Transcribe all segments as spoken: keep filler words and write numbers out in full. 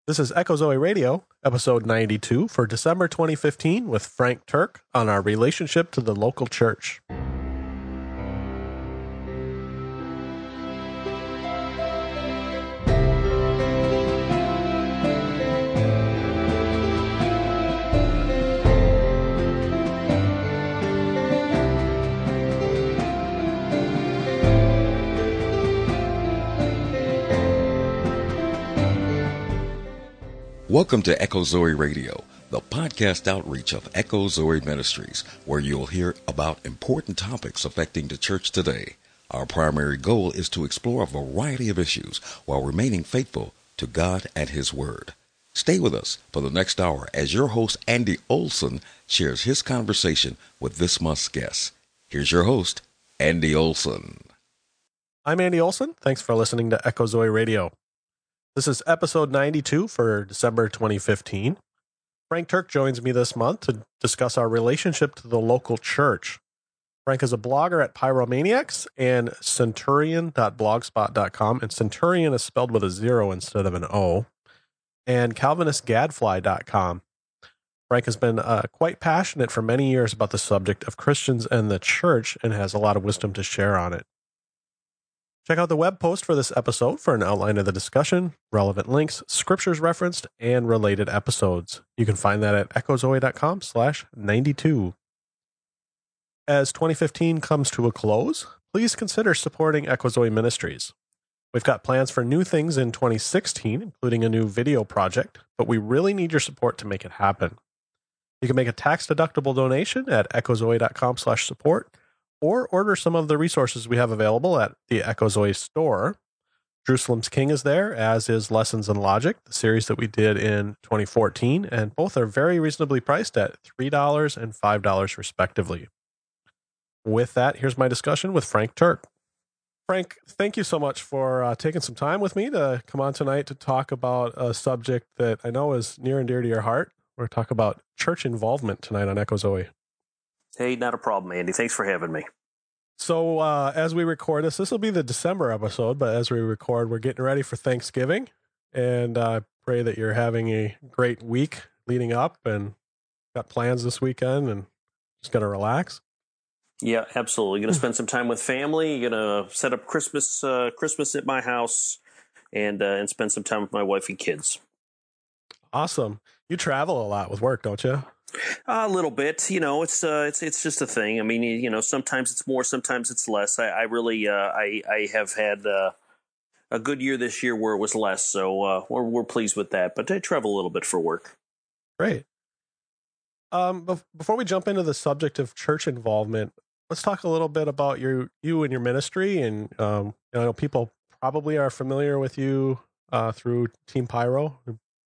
This is Echo Zoe Radio, episode ninety-two for December twenty fifteen with Frank Turk on our relationship to the local church. Welcome to Echo Zoe Radio, the podcast outreach of Echo Zoe Ministries, where you'll hear about important topics affecting the church today. Our primary goal is to explore a variety of issues while remaining faithful to God and His Word. Stay with us for the next hour as your host, Andy Olson, shares his conversation with this month's guest. Here's your host, Andy Olson. I'm Andy Olson. Thanks for listening to Echo Zoe Radio. This is episode ninety-two for December twenty fifteen. Frank Turk joins me this month to discuss our relationship to the local church. Frank is a blogger at Pyromaniacs and Centurion dot blogspot dot com, and Centurion is spelled with a zero instead of an O, and Calvinist Gadfly dot com. Frank has been uh, quite passionate for many years about the subject of Christians and the church and has a lot of wisdom to share on it. Check out the web post for this episode for an outline of the discussion, relevant links, scriptures referenced, and related episodes. You can find that at echozoe.com slash 92. As twenty fifteen comes to a close, please consider supporting Echo Zoe Ministries. We've got plans for new things in twenty sixteen, including a new video project, but we really need your support to make it happen. You can make a tax-deductible donation at echozoe.com slash support, or order some of the resources we have available at the Echo Zoe store. Jerusalem's King is there, as is Lessons in Logic, the series that we did in twenty fourteen, and both are very reasonably priced at three dollars and five dollars respectively. With that, here's my discussion with Frank Turk. Frank, thank you so much for uh, taking some time with me to come on tonight to talk about a subject that I know is near and dear to your heart. We're going to talk about church involvement tonight on Echo Zoe. Hey, not a problem, Andy. Thanks for having me. So uh, as we record this, this will be the December episode, but as we record, we're getting ready for Thanksgiving, and I uh, pray that you're having a great week leading up and got plans this weekend and just going to relax. Yeah, absolutely. Going to spend some time with family. Going to set up Christmas uh, Christmas at my house and uh, and spend some time with my wife and kids. Awesome. You travel a lot with work, don't you? A little bit, you know, it's uh, it's it's just a thing. I mean, you know, sometimes it's more, sometimes it's less. I, I really, uh, I I have had uh, a good year this year where it was less, so uh, we're we're pleased with that. But I travel a little bit for work. Great. Um, bef- before we jump into the subject of church involvement, let's talk a little bit about your you and your ministry. And um, you know, people probably are familiar with you uh, through Team Pyro.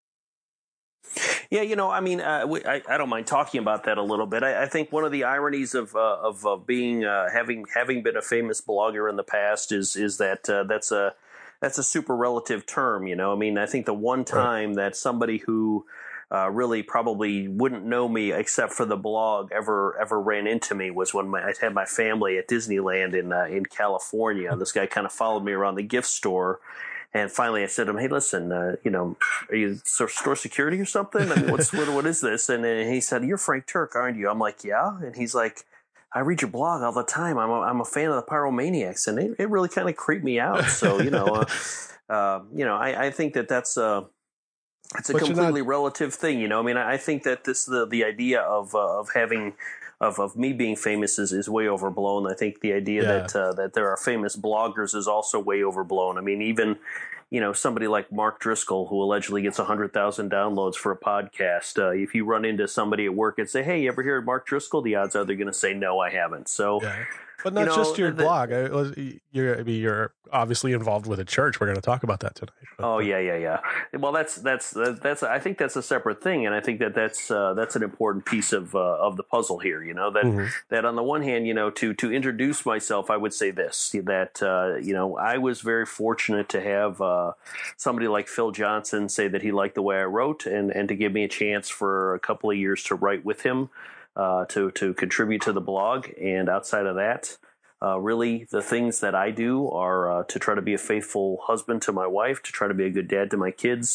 Yeah, you know, I mean, uh, we, I, I don't mind talking about that a little bit. I, I think one of the ironies of uh, of, of being uh, having having been a famous blogger in the past is is that uh, that's a that's a super relative term. You know, I mean, I think the one time right. that somebody who uh, really probably wouldn't know me except for the blog ever ever ran into me was when my, I had my family at Disneyland in uh, in California. This guy kind of followed me around the gift store. And finally, I said to him, "Hey, listen, uh, you know, are you store security or something? I mean, what's what, what is this?" And then he said, "You're Frank Turk, aren't you?" I'm like, "Yeah." And he's like, "I read your blog all the time. I'm a, I'm a fan of the Pyromaniacs," and it, it really kind of creeped me out. So you know, uh, uh, you know, I, I think that that's uh, it's a but completely not- relative thing. You know, I mean, I, I think that this the the idea of uh, of having Of, of me being famous is, is way overblown. I think the idea yeah. that uh, that there are famous bloggers is also way overblown. I mean, even you know somebody like Mark Driscoll, who allegedly gets one hundred thousand downloads for a podcast, uh, if you run into somebody at work and say, "Hey, you ever hear of Mark Driscoll?" the odds are they're going to say, "No, I haven't." So, yeah. But not you know, just your the, blog. You're, I mean, you're obviously involved with a church. We're going to talk about that tonight. Oh yeah, yeah, yeah. Well, that's that's that's. I think that's a separate thing, and I think that that's uh, that's an important piece of uh, of the puzzle here. You know that mm-hmm. that on the one hand, you know, to to introduce myself, I would say this: that uh, you know, I was very fortunate to have uh, somebody like Phil Johnson say that he liked the way I wrote, and and to give me a chance for a couple of years to write with him. Uh, to to contribute to the blog, and outside of that, uh, really the things that I do are uh, to try to be a faithful husband to my wife, to try to be a good dad to my kids,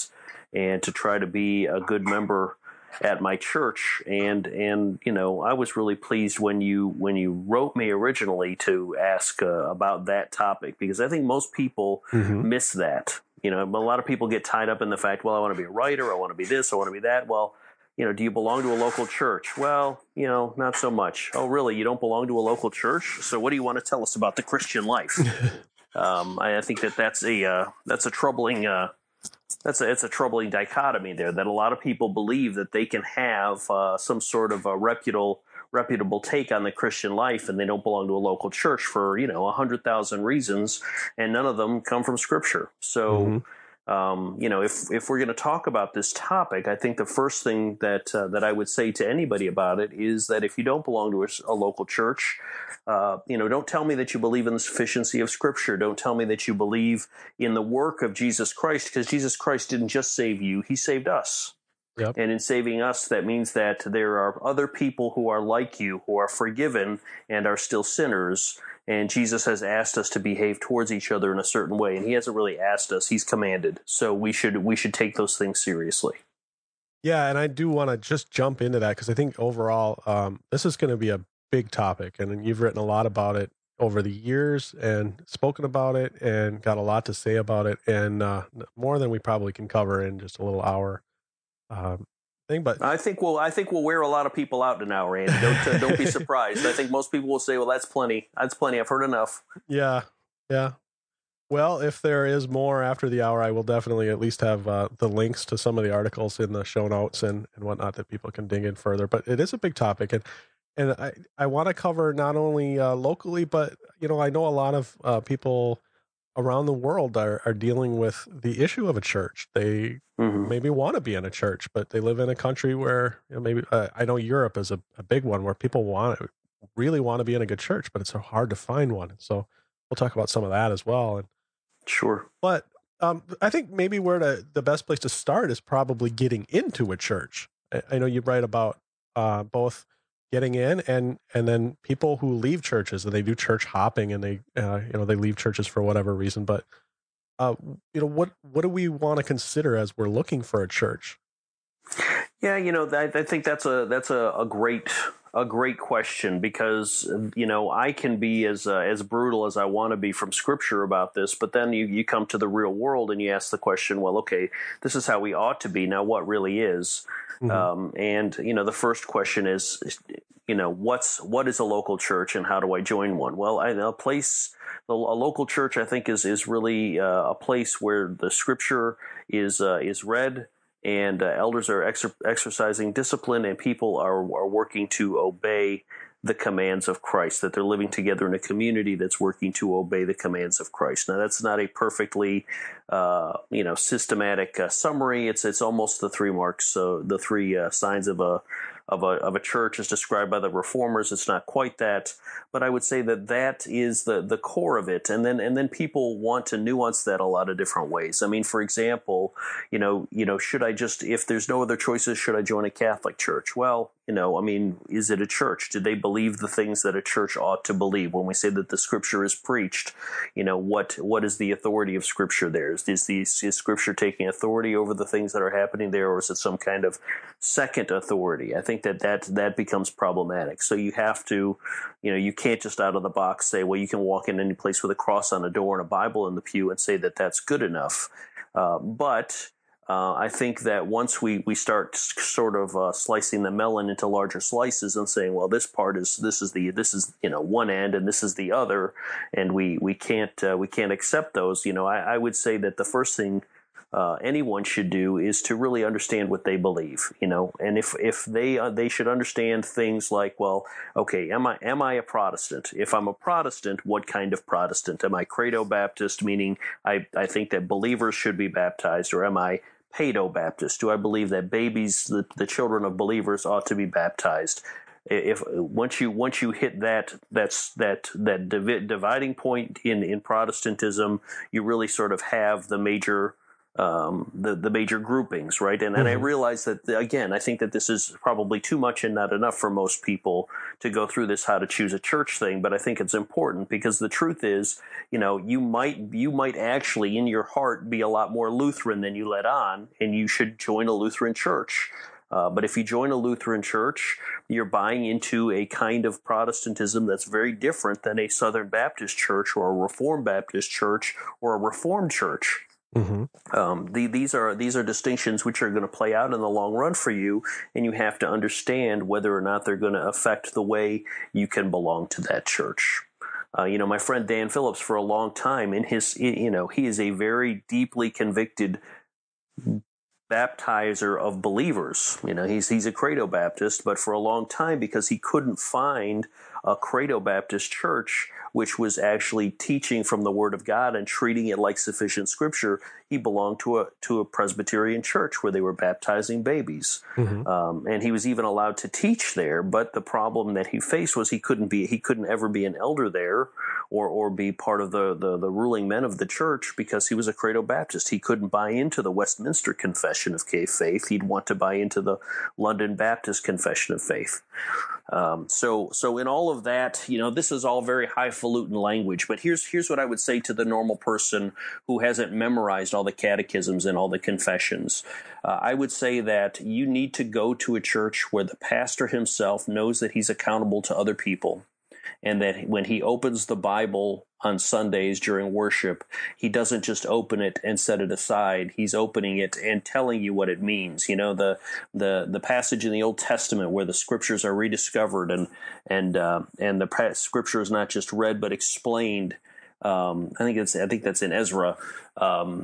and to try to be a good member at my church. And and you know, I was really pleased when you when you wrote me originally to ask uh, about that topic, because I think most people mm-hmm. miss that. You know, a lot of people get tied up in the fact, well, I want to be a writer, I want to be this, I want to be that. Well, you know, do you belong to a local church? Well, you know, not so much. Oh, really? You don't belong to a local church? So what do you want to tell us about the Christian life? um, I, I think that that's a uh, that's a troubling uh, that's a it's a troubling dichotomy there, that a lot of people believe that they can have uh, some sort of a reputable reputable take on the Christian life, and they don't belong to a local church for, you know, a hundred thousand reasons, and none of them come from Scripture. So. Mm-hmm. Um, you know, if if we're going to talk about this topic, I think the first thing that uh, that I would say to anybody about it is that if you don't belong to a, a local church, uh, you know, don't tell me that you believe in the sufficiency of Scripture. Don't tell me that you believe in the work of Jesus Christ, because Jesus Christ didn't just save you; He saved us. Yep. And in saving us, that means that there are other people who are like you, who are forgiven and are still sinners. And Jesus has asked us to behave towards each other in a certain way. And he hasn't really asked us, he's commanded. So we should we should take those things seriously. Yeah, and I do want to just jump into that, because I think overall um, this is going to be a big topic. And you've written a lot about it over the years and spoken about it and got a lot to say about it. And uh, more than we probably can cover in just a little hour. Um, thing, but I think we'll I think we'll wear a lot of people out in an hour, Andy. Don't uh, don't be surprised. I think most people will say, "Well, that's plenty. That's plenty. I've heard enough." Yeah, yeah. Well, if there is more after the hour, I will definitely at least have uh, the links to some of the articles in the show notes and, and whatnot that people can dig in further. But it is a big topic, and and I I want to cover not only uh, locally, but you know, I know a lot of uh, people around the world are, are dealing with the issue of a church. They mm-hmm. maybe want to be in a church, but they live in a country where, you know, maybe uh, I know Europe is a, a big one where people want really want to be in a good church, but it's so hard to find one. So we'll talk about some of that as well. And sure, but um, I think maybe where to, the best place to start is probably getting into a church. I, I know you write about uh, both getting in and and then people who leave churches and they do church hopping and they uh, you know they leave churches for whatever reason. But uh, you know what what do we want to consider as we're looking for a church? Yeah, you know, I, I think that's a that's a, a great a great question, because you know I can be as uh, as brutal as I want to be from Scripture about this, but then you you come to the real world and you ask the question, well, okay, this is how we ought to be. Now, what really is? Mm-hmm. Um, and you know, the first question is, you know, what's what is a local church and how do I join one? Well, I, a place, a local church, I think is is really uh, a place where the Scripture is uh, is read, and uh, elders are exer- exercising discipline, and people are are working to obey the commands of Christ, that they're living together in a community that's working to obey the commands of Christ. Now, that's not a perfectly, uh, you know, systematic uh, summary. It's it's almost the three marks, so the three uh, signs of a of a of a church as described by the Reformers. It's not quite that, but I would say that that is the the core of it. And then and then people want to nuance that a lot of different ways. I mean, for example, you know, you know, should I just, if there's no other choices, should I join a Catholic church? Well, you know, I mean, is it a church? Do they believe the things that a church ought to believe? When we say that the Scripture is preached, you know, what what is the authority of Scripture there? Is, is, the, is Scripture taking authority over the things that are happening there, or is it some kind of second authority? I think that that, that becomes problematic. So you have to, you know, you can't just out of the box say, well, you can walk in any place with a cross on a door and a Bible in the pew and say that that's good enough. Uh, but... Uh, I think that once we, we start sort of uh, slicing the melon into larger slices and saying, well, this part is this is the this is you know one end and this is the other, and we we can't uh, we can't accept those. You know, I, I would say that the first thing uh, anyone should do is to really understand what they believe. You know, and if if they uh, they should understand things like, well, okay, am I am I a Protestant? If I'm a Protestant, what kind of Protestant? Am I Credo Baptist, meaning I I think that believers should be baptized, or am I Pado Baptist? Do I believe that babies, the, the children of believers, ought to be baptized? If once you once you hit that that's that that divi- dividing point in, in Protestantism, you really sort of have the major um, the the major groupings, right? And, mm-hmm. and I realize that, again, I think that this is probably too much and not enough for most people to go through this how to choose a church thing, but I think it's important because the truth is, you know, you might you might actually in your heart be a lot more Lutheran than you let on, and you should join a Lutheran church. Uh, but if you join a Lutheran church, you're buying into a kind of Protestantism that's very different than a Southern Baptist church or a Reformed Baptist church or a Reformed church. Mm-hmm. Um, the, these are these are distinctions which are going to play out in the long run for you, and you have to understand whether or not they're going to affect the way you can belong to that church. Uh, you know, my friend Dan Phillips, for a long time, in his, you know, he is a very deeply convicted baptizer of believers. You know, he's he's a Credo Baptist, but for a long time, because he couldn't find a Credo Baptist church which was actually teaching from the Word of God and treating it like sufficient Scripture, he belonged to a to a Presbyterian church where they were baptizing babies, mm-hmm. um, and he was even allowed to teach there. But the problem that he faced was he couldn't be he couldn't ever be an elder there, or or be part of the the, the ruling men of the church because he was a Credo Baptist. He couldn't buy into the Westminster Confession of Faith. He'd want to buy into the London Baptist Confession of Faith. Um, so, so in all of that, you know, this is all very highfalutin language. But here's here's what I would say to the normal person who hasn't memorized all the catechisms and all the confessions. Uh, I would say that you need to go to a church where the pastor himself knows that he's accountable to other people, and that when he opens the Bible on Sundays during worship, he doesn't just open it and set it aside. He's opening it and telling you what it means. You know, the the the passage in the Old Testament where the scriptures are rediscovered and and uh, and the scripture is not just read but explained. Um, I think it's I think that's in Ezra. Um,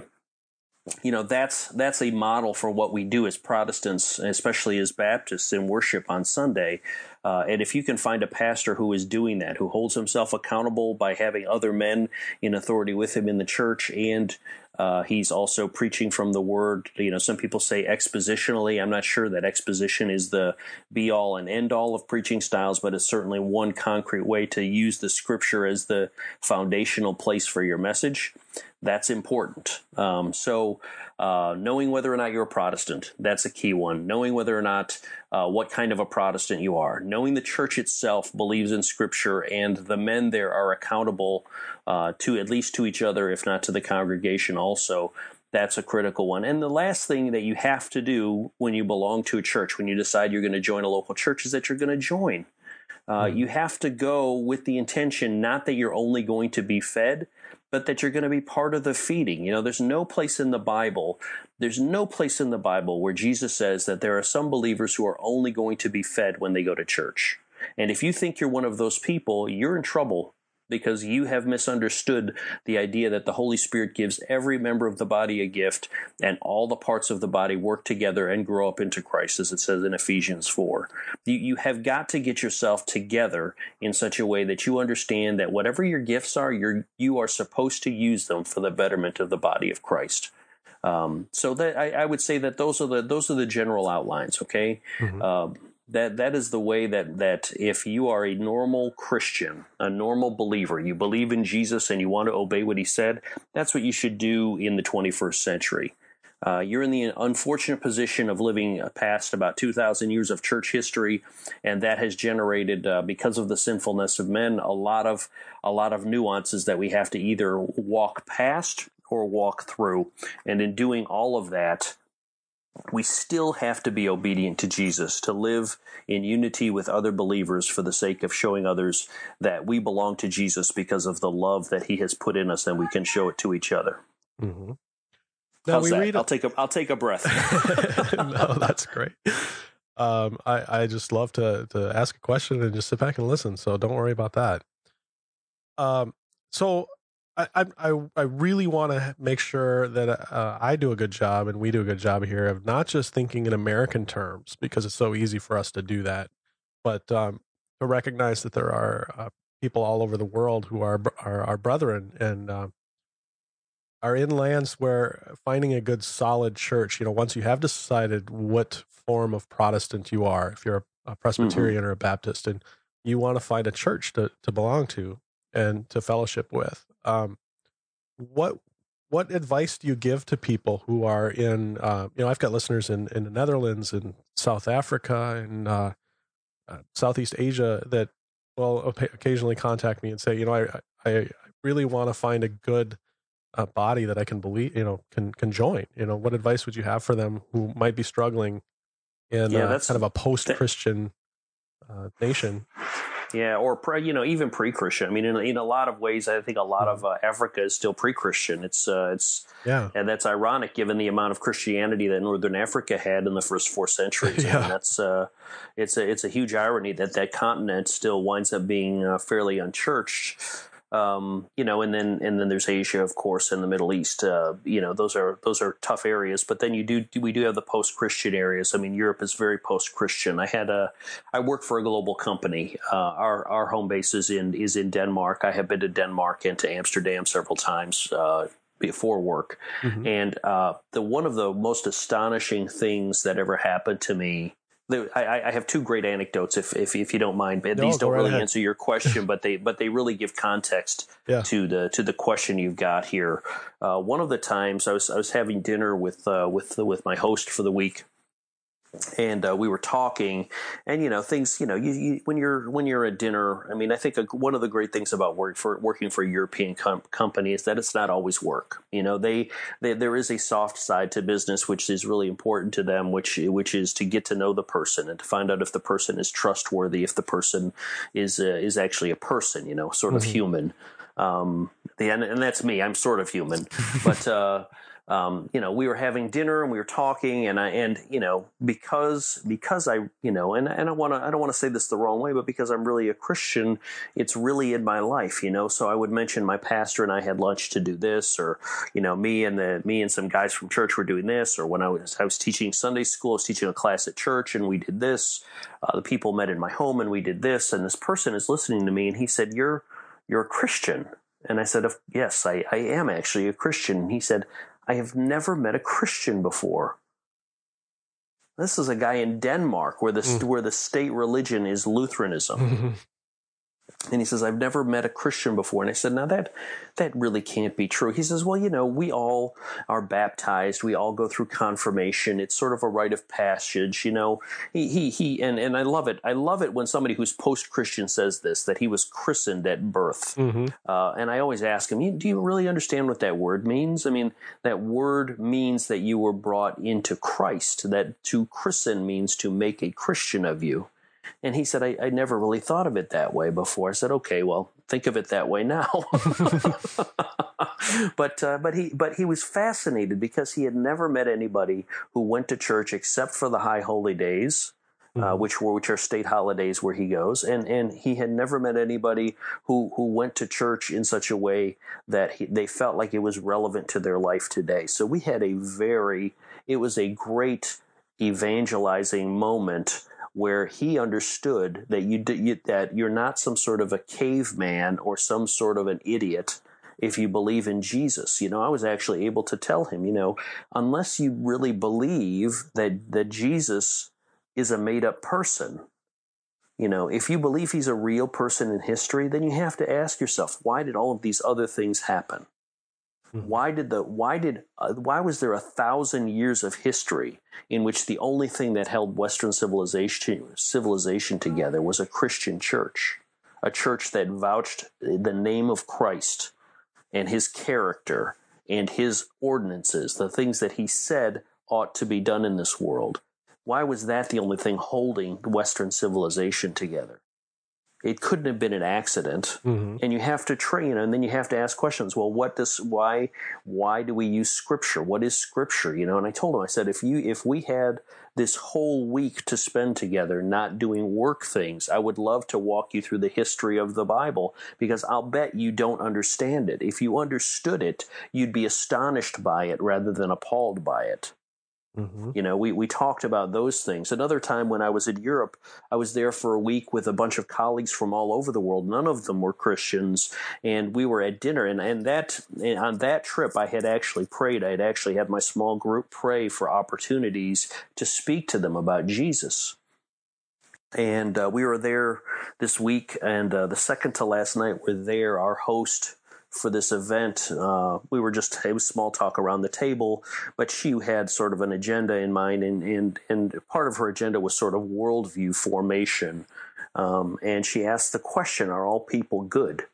You know, that's that's a model for what we do as Protestants, especially as Baptists in worship on Sunday. Uh, and if you can find a pastor who is doing that, who holds himself accountable by having other men in authority with him in the church, and uh, he's also preaching from the Word, you know, some people say expositionally. I'm not sure that exposition is the be-all and end-all of preaching styles, but it's certainly one concrete way to use the Scripture as the foundational place for your message. That's important. Um, so uh, knowing whether or not you're a Protestant, that's a key one. Knowing whether or not uh, what kind of a Protestant you are. Knowing the church itself believes in Scripture and the men there are accountable uh, to at least to each other, if not to the congregation also. That's a critical one. And the last thing that you have to do when you belong to a church, when you decide you're going to join a local church, is that you're going to join. Uh, mm-hmm. You have to go with the intention not that you're only going to be fed, but that you're going to be part of the feeding. You know, there's no place in the Bible, there's no place in the Bible where Jesus says that there are some believers who are only going to be fed when they go to church. And if you think you're one of those people, you're in trouble, because you have misunderstood the idea that the Holy Spirit gives every member of the body a gift, and all the parts of the body work together and grow up into Christ, as it says in Ephesians four. You, you have got to get yourself together in such a way that you understand that whatever your gifts are, you're, you are supposed to use them for the betterment of the body of Christ. Um, so that I, I would say that those are the those are the general outlines. Okay. Mm-hmm. Uh, That that is the way that, that if you are a normal Christian, a normal believer, you believe in Jesus and you want to obey what he said, that's what you should do in the twenty-first century. Uh, you're in the unfortunate position of living past about two thousand years of church history, and that has generated, uh, because of the sinfulness of men, a lot of a lot of nuances that we have to either walk past or walk through. And in doing all of that, we still have to be obedient to Jesus, to live in unity with other believers for the sake of showing others that we belong to Jesus because of the love that he has put in us, and we can show it to each other. Mm-hmm. Now How's we that? Read a- I'll take a I'll take a breath. No, that's great. Um, I I just love to to ask a question and just sit back and listen. So don't worry about that. Um, so. I, I I really want to make sure that uh, I do a good job and we do a good job here of not just thinking in American terms, because it's so easy for us to do that, but um, to recognize that there are uh, people all over the world who are are our brethren and uh, are in lands where finding a good solid church, you know, once you have decided what form of Protestant you are, if you're a, a Presbyterian mm-hmm. or a Baptist, and you want to find a church to, to belong to and to fellowship with. Um, what what advice do you give to people who are in, uh, you know, I've got listeners in, in the Netherlands and South Africa and uh, uh, Southeast Asia that will occasionally contact me and say, you know, I, I, I really want to find a good uh, body that I can believe, you know, can, can join. You know, what advice would you have for them who might be struggling in yeah, uh, that's, kind of a post-Christian uh, nation? Yeah, or pre, you know, even pre-Christian. I mean, in, in a lot of ways, I think a lot of uh, Africa is still pre-Christian. It's uh, it's yeah, and that's ironic given the amount of Christianity that Northern Africa had in the first four centuries. Yeah. I mean, that's uh, it's a it's a huge irony that that continent still winds up being uh, fairly unchurched. Um, you know, and then and then there's Asia, of course, and the Middle East. Uh, you know, those are those are tough areas. But then you do we do have the post-Christian areas. I mean, Europe is very post-Christian. I had a I work for a global company. Uh, our our home base is in is in Denmark. I have been to Denmark and to Amsterdam several times uh, before work. Mm-hmm. And uh, the one of the most astonishing things that ever happened to me. I, I have two great anecdotes, if if, if you don't mind. These no, don't right really ahead. answer your question, but they but they really give context yeah. to the to the question you've got here. Uh, one of the times I was I was having dinner with uh, with with my host for the week. And uh, we were talking, and you know things. You know, you, you, when you're when you're at dinner. I mean, I think a, one of the great things about work for working for a European com- company is that it's not always work. You know, they, they there is a soft side to business which is really important to them, which which is to get to know the person and to find out if the person is trustworthy, if the person is uh, is actually a person. You know, sort of mm-hmm. human. Um, the, and, and that's me. I'm sort of human, but. Uh, Um, you know, we were having dinner and we were talking, and I and you know because because I you know and and I want to I don't want to say this the wrong way, but because I'm really a Christian, it's really in my life, you know. So I would mention my pastor and I had lunch to do this, or you know, me and the me and some guys from church were doing this, or when I was I was teaching Sunday school, I was teaching a class at church, and we did this. Uh, the people met in my home, and we did this, and this person is listening to me, and he said, "You're you're a Christian," and I said, "Yes, I, I am actually a Christian." And he said, I have never met a Christian before. This is a guy in Denmark where the mm. where the state religion is Lutheranism. Mm-hmm. And he says, I've never met a Christian before. And I said, now that that really can't be true. He says, well, you know, we all are baptized. We all go through confirmation. It's sort of a rite of passage, you know. He he he and, and I love it. I love it when somebody who's post-Christian says this, that he was christened at birth. Mm-hmm. Uh, and I always ask him, do you really understand what that word means? I mean, that word means that you were brought into Christ, that to christen means to make a Christian of you. And he said, I, I never really thought of it that way before. I said, okay, well, think of it that way now. but uh, but he but he was fascinated because he had never met anybody who went to church except for the high holy days, mm-hmm. uh, which were which are state holidays where he goes, and and he had never met anybody who who went to church in such a way that he, they felt like it was relevant to their life today. So we had a very it was a great evangelizing moment where he understood that you, you that you're not some sort of a caveman or some sort of an idiot if you believe in Jesus. You know, I was actually able to tell him, you know, unless you really believe that that Jesus is a made-up person, you know, if you believe he's a real person in history, then you have to ask yourself, why did all of these other things happen? Why did the why did uh, why was there a thousand years of history in which the only thing that held Western civilization civilization together was a Christian church, a church that vouched the name of Christ and his character and his ordinances, the things that he said ought to be done in this world? Why was that the only thing holding Western civilization together? It couldn't have been an accident, mm-hmm. and you have to train, and then you have to ask questions. Well, what does why why do we use Scripture? What is Scripture? You know, and I told him, I said, if you if we had this whole week to spend together, not doing work things, I would love to walk you through the history of the Bible, because I'll bet you don't understand it. If you understood it, you'd be astonished by it rather than appalled by it. Mm-hmm. You know, we, we talked about those things. Another time when I was in Europe, I was there for a week with a bunch of colleagues from all over the world. None of them were Christians, and we were at dinner. And, and that and on that trip, I had actually prayed. I had actually had my small group pray for opportunities to speak to them about Jesus. And uh, we were there this week, and uh, the second to last night we're there, our host for this event. Uh, we were just, it was small talk around the table, but she had sort of an agenda in mind, and, and, and part of her agenda was sort of worldview formation. Um, and she asked the question, are all people good?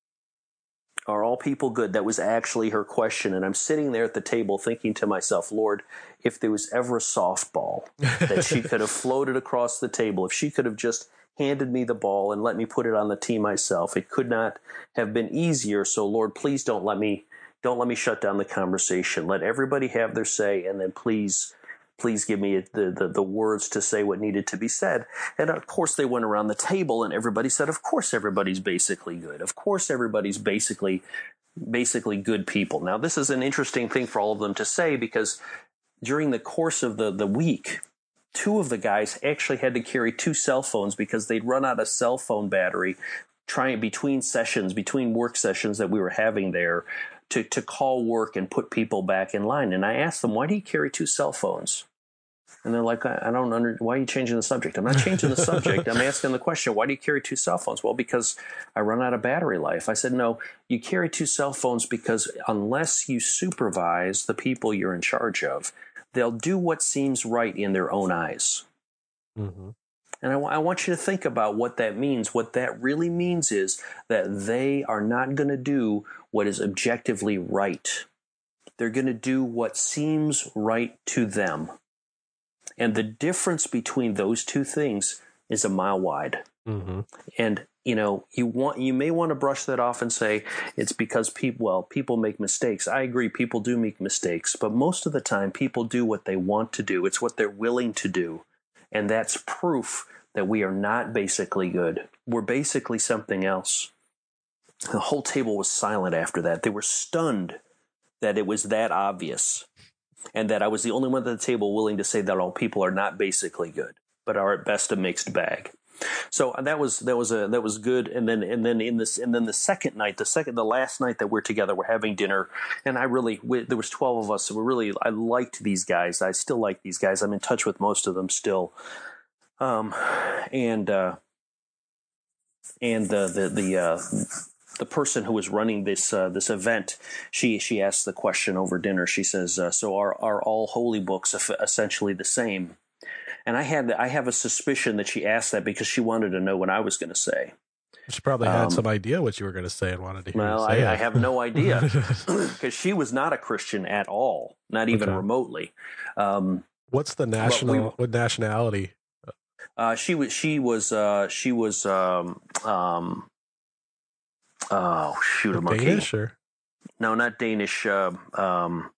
Are all people good? That was actually her question. And I'm sitting there at the table thinking to myself, Lord, if there was ever a softball that she could have floated across the table, if she could have just handed me the ball and let me put it on the tee myself, it could not have been easier. So Lord, please don't let me, don't let me shut down the conversation. Let everybody have their say. And then please, please give me the, the, the words to say what needed to be said. And of course they went around the table and everybody said, of course everybody's basically good. Of course everybody's basically, basically good people. Now this is an interesting thing for all of them to say, because during the course of the, the week, two of the guys actually had to carry two cell phones because they'd run out of cell phone battery trying between sessions, between work sessions that we were having there to, to call work and put people back in line. And I asked them, why do you carry two cell phones? And they're like, I don't under, why are you changing the subject? I'm not changing the subject. I'm asking the question, why do you carry two cell phones? Well, because I run out of battery life. I said, no, you carry two cell phones because unless you supervise the people you're in charge of, they'll do what seems right in their own eyes. Mm-hmm. And I, w- I want you to think about what that means. What that really means is that they are not going to do what is objectively right. They're going to do what seems right to them. And the difference between those two things is a mile wide. Mm-hmm. And, you know, you want, you may want to brush that off and say it's because people, well, people make mistakes. I agree. People do make mistakes, but most of the time people do what they want to do. It's what they're willing to do. And that's proof that we are not basically good. We're basically something else. The whole table was silent after that. They were stunned that it was that obvious, and that I was the only one at the table willing to say that all people are not basically good, but are at best a mixed bag. So that was that was a that was good. And then and then in this and then the second night, the second the last night that we're together, we're having dinner, and I really we, there was twelve of us. So we really I liked these guys. I still like these guys. I'm in touch with most of them still. Um, and uh, and the the the. Uh, The person who was running this uh, this event, she she asked the question over dinner. She says, uh, "So are are all holy books essentially the same?" And I had I have a suspicion that she asked that because she wanted to know what I was going to say. She probably had um, some idea what you were going to say and wanted to hear well, you say I, it. I have no idea because she was not a Christian at all, not even okay. remotely. Um, What's the national? we, what nationality? Uh, she was she was uh, she was. Um, um, Oh, shoot, a monkey. Danish or? No, not Danish. Uh, um,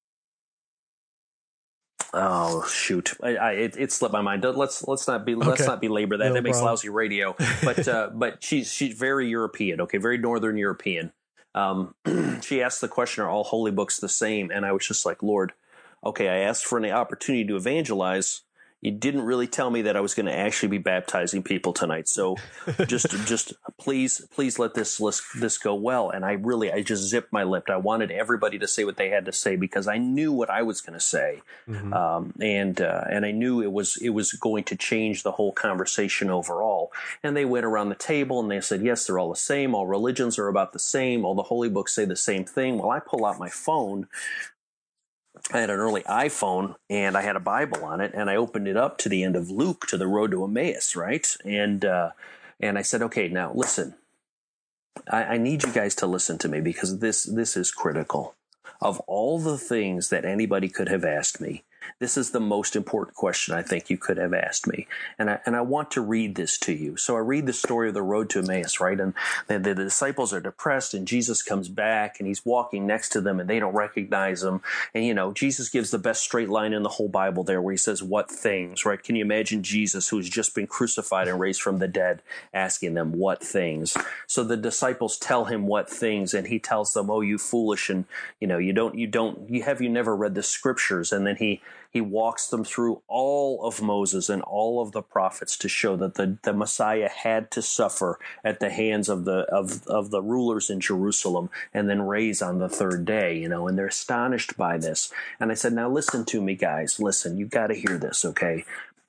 oh, shoot. I, I, it, it slipped my mind. Let's let's not be okay. let's not belabor that. No that makes problem. Lousy radio. But uh, but she's she's very European. Okay, very Northern European. Um, she asked the question, "Are all holy books the same?" And I was just like, Lord, okay. I asked for an opportunity to evangelize. You didn't really tell me that I was going to actually be baptizing people tonight. So just, just please, please let this, this go well. And I really, I just zipped my lip. I wanted everybody to say what they had to say because I knew what I was going to say. Mm-hmm. Um, and, uh, and I knew it was, it was going to change the whole conversation overall. And they went around the table and they said, yes, they're all the same. All religions are about the same. All the holy books say the same thing. Well, I pull out my phone. I had an early iPhone and I had a Bible on it and I opened it up to the end of Luke, to the road to Emmaus, right? And uh, and I said, okay, now listen, I, I need you guys to listen to me because this this is critical. Of all the things that anybody could have asked me, this is the most important question I think you could have asked me. And I, and I want to read this to you. So I read the story of the road to Emmaus, right? And the, the, the disciples are depressed and Jesus comes back and he's walking next to them and they don't recognize him. And, you know, Jesus gives the best straight line in the whole Bible there where he says, what things, right? Can you imagine Jesus, who's just been crucified and raised from the dead, asking them what things? So the disciples tell him what things and he tells them, oh, you foolish and, you know, you don't, you don't, you have you never read the scriptures? And then he, He walks them through all of Moses and all of the prophets to show that the, the Messiah had to suffer at the hands of the of, of the rulers in Jerusalem and then raise on the third day, you know, and they're astonished by this. And I said, now listen to me, guys. Listen, you got to hear this, okay?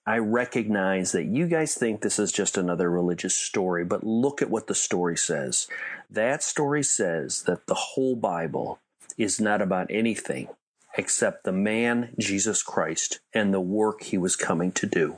I recognize that you guys think this is just another religious story, but look at what the story says. That story says that the whole Bible is not about anything except the man, Jesus Christ, and the work he was coming to do.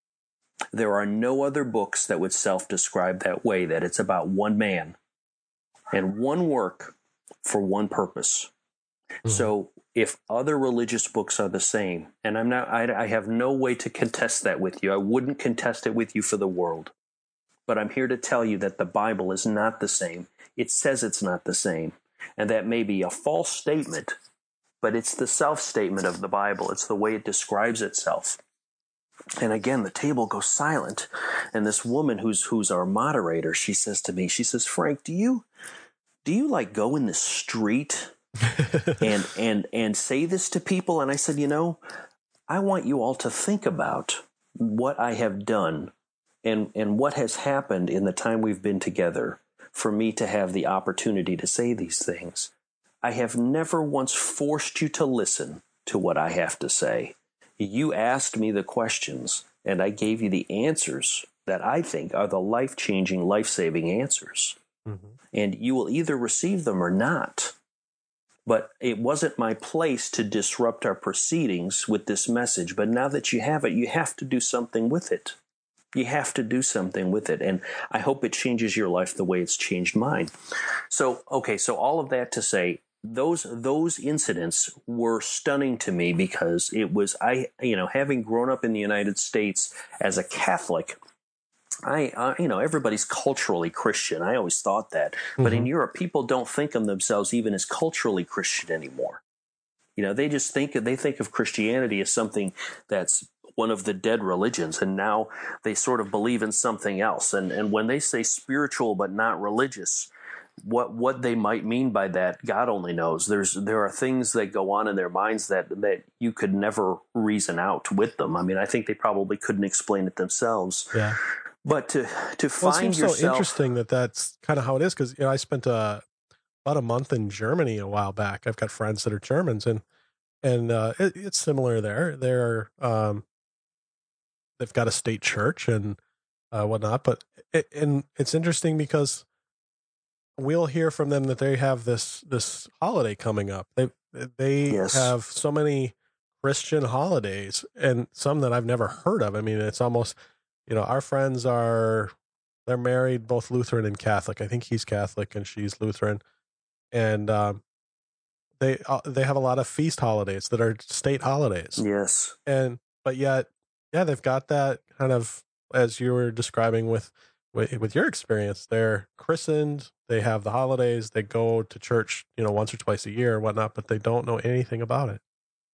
There are no other books that would self-describe that way, that it's about one man and one work for one purpose. Mm-hmm. So if other religious books are the same, and I'm not, I, I have no way to contest that with you. I wouldn't contest it with you for the world. But I'm here to tell you that the Bible is not the same. It says it's not the same. And that may be a false statement, but it's the self-statement of the Bible. It's the way it describes itself. And again, the table goes silent. And this woman who's who's our moderator, she says to me, she says, Frank, do you do you like go in the street and and and say this to people? And I said, you know, I want you all to think about what I have done and and what has happened in the time we've been together for me to have the opportunity to say these things. I have never once forced you to listen to what I have to say. You asked me the questions, and I gave you the answers that I think are the life-changing, life-saving answers. Mm-hmm. And you will either receive them or not. But it wasn't my place to disrupt our proceedings with this message. But now that you have it, you have to do something with it. You have to do something with it. And I hope it changes your life the way it's changed mine. So, okay, so all of that to say, Those those incidents were stunning to me because it was, I you know, having grown up in the United States as a Catholic, I, I you know, everybody's culturally Christian. I always thought that. Mm-hmm. But in Europe, people don't think of themselves even as culturally Christian anymore. You know, they just think, they think of Christianity as something that's one of the dead religions, and now they sort of believe in something else. And and when they say spiritual but not religious, What what they might mean by that, God only knows. There's there are things that go on in their minds that that you could never reason out with them. I mean, I think they probably couldn't explain it themselves. Yeah. But to to well, find it seems yourself, so interesting that that's kind of how it is, because you know I spent a, about a month in Germany a while back. I've got friends that are Germans, and and uh, it, it's similar there. They're um, they've got a state church and uh, whatnot, but it, and it's interesting because we'll hear from them that they have this this holiday coming up. They they yes. have so many Christian holidays, and some that I've never heard of. I mean, it's almost, you know, our friends are, they're married, both Lutheran and Catholic. I think he's Catholic and she's Lutheran, and um, they uh, they have a lot of feast holidays that are state holidays. Yes, and but yet, yeah, they've got that kind of, as you were describing with. With your experience, they're christened, they have the holidays, they go to church, you know, once or twice a year or whatnot, but they don't know anything about it.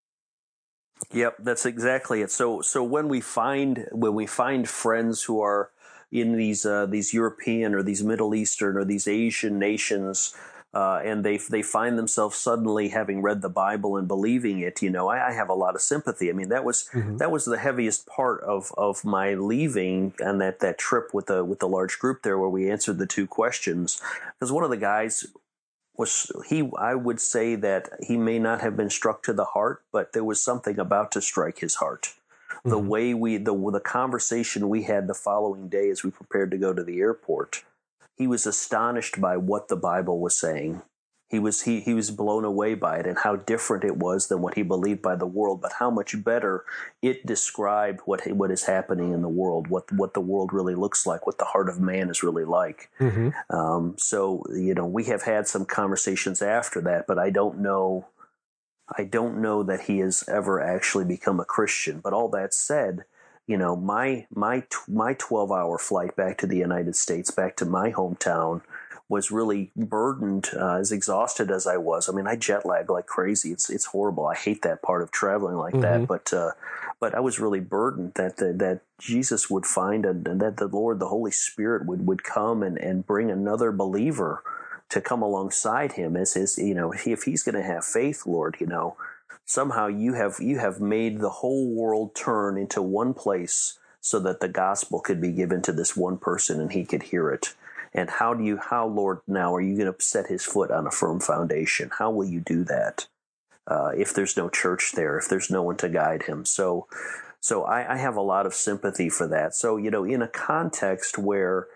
Yep, that's exactly it. So, so when we find when we find friends who are in these uh, these European or these Middle Eastern or these Asian nations, uh, and they they find themselves suddenly having read the Bible and believing it, you know, I, I have a lot of sympathy. I mean, that was mm-hmm. that was the heaviest part of, of my leaving and that, that trip with the with the large group there, where we answered the two questions. Because one of the guys was he, I would say that he may not have been struck to the heart, but there was something about to strike his heart. Mm-hmm. The way we the the conversation we had the following day as we prepared to go to the airport. He was astonished by what the Bible was saying. He was he he was blown away by it and how different it was than what he believed by the world, but how much better it described what what is happening in the world, what what the world really looks like, what the heart of man is really like. Mm-hmm. Um, so you know, we have had some conversations after that, but I don't know, I don't know that he has ever actually become a Christian. But all that said, you know, my my my twelve-hour flight back to the United States, back to my hometown, was really burdened, uh, as exhausted as I was. I mean, I jet lag like crazy. It's it's horrible. I hate that part of traveling like mm-hmm. that. But uh, but I was really burdened that that, that Jesus would find a, and that the Lord, the Holy Spirit, would would come and, and bring another believer to come alongside him as his, you know, if he's going to have faith, Lord, you know. Somehow you have you have made the whole world turn into one place so that the gospel could be given to this one person and he could hear it. And how do you, how, Lord, now are you going to set his foot on a firm foundation? How will you do that uh, if there's no church there, if there's no one to guide him? So, So I, I have a lot of sympathy for that. So, you know, in a context where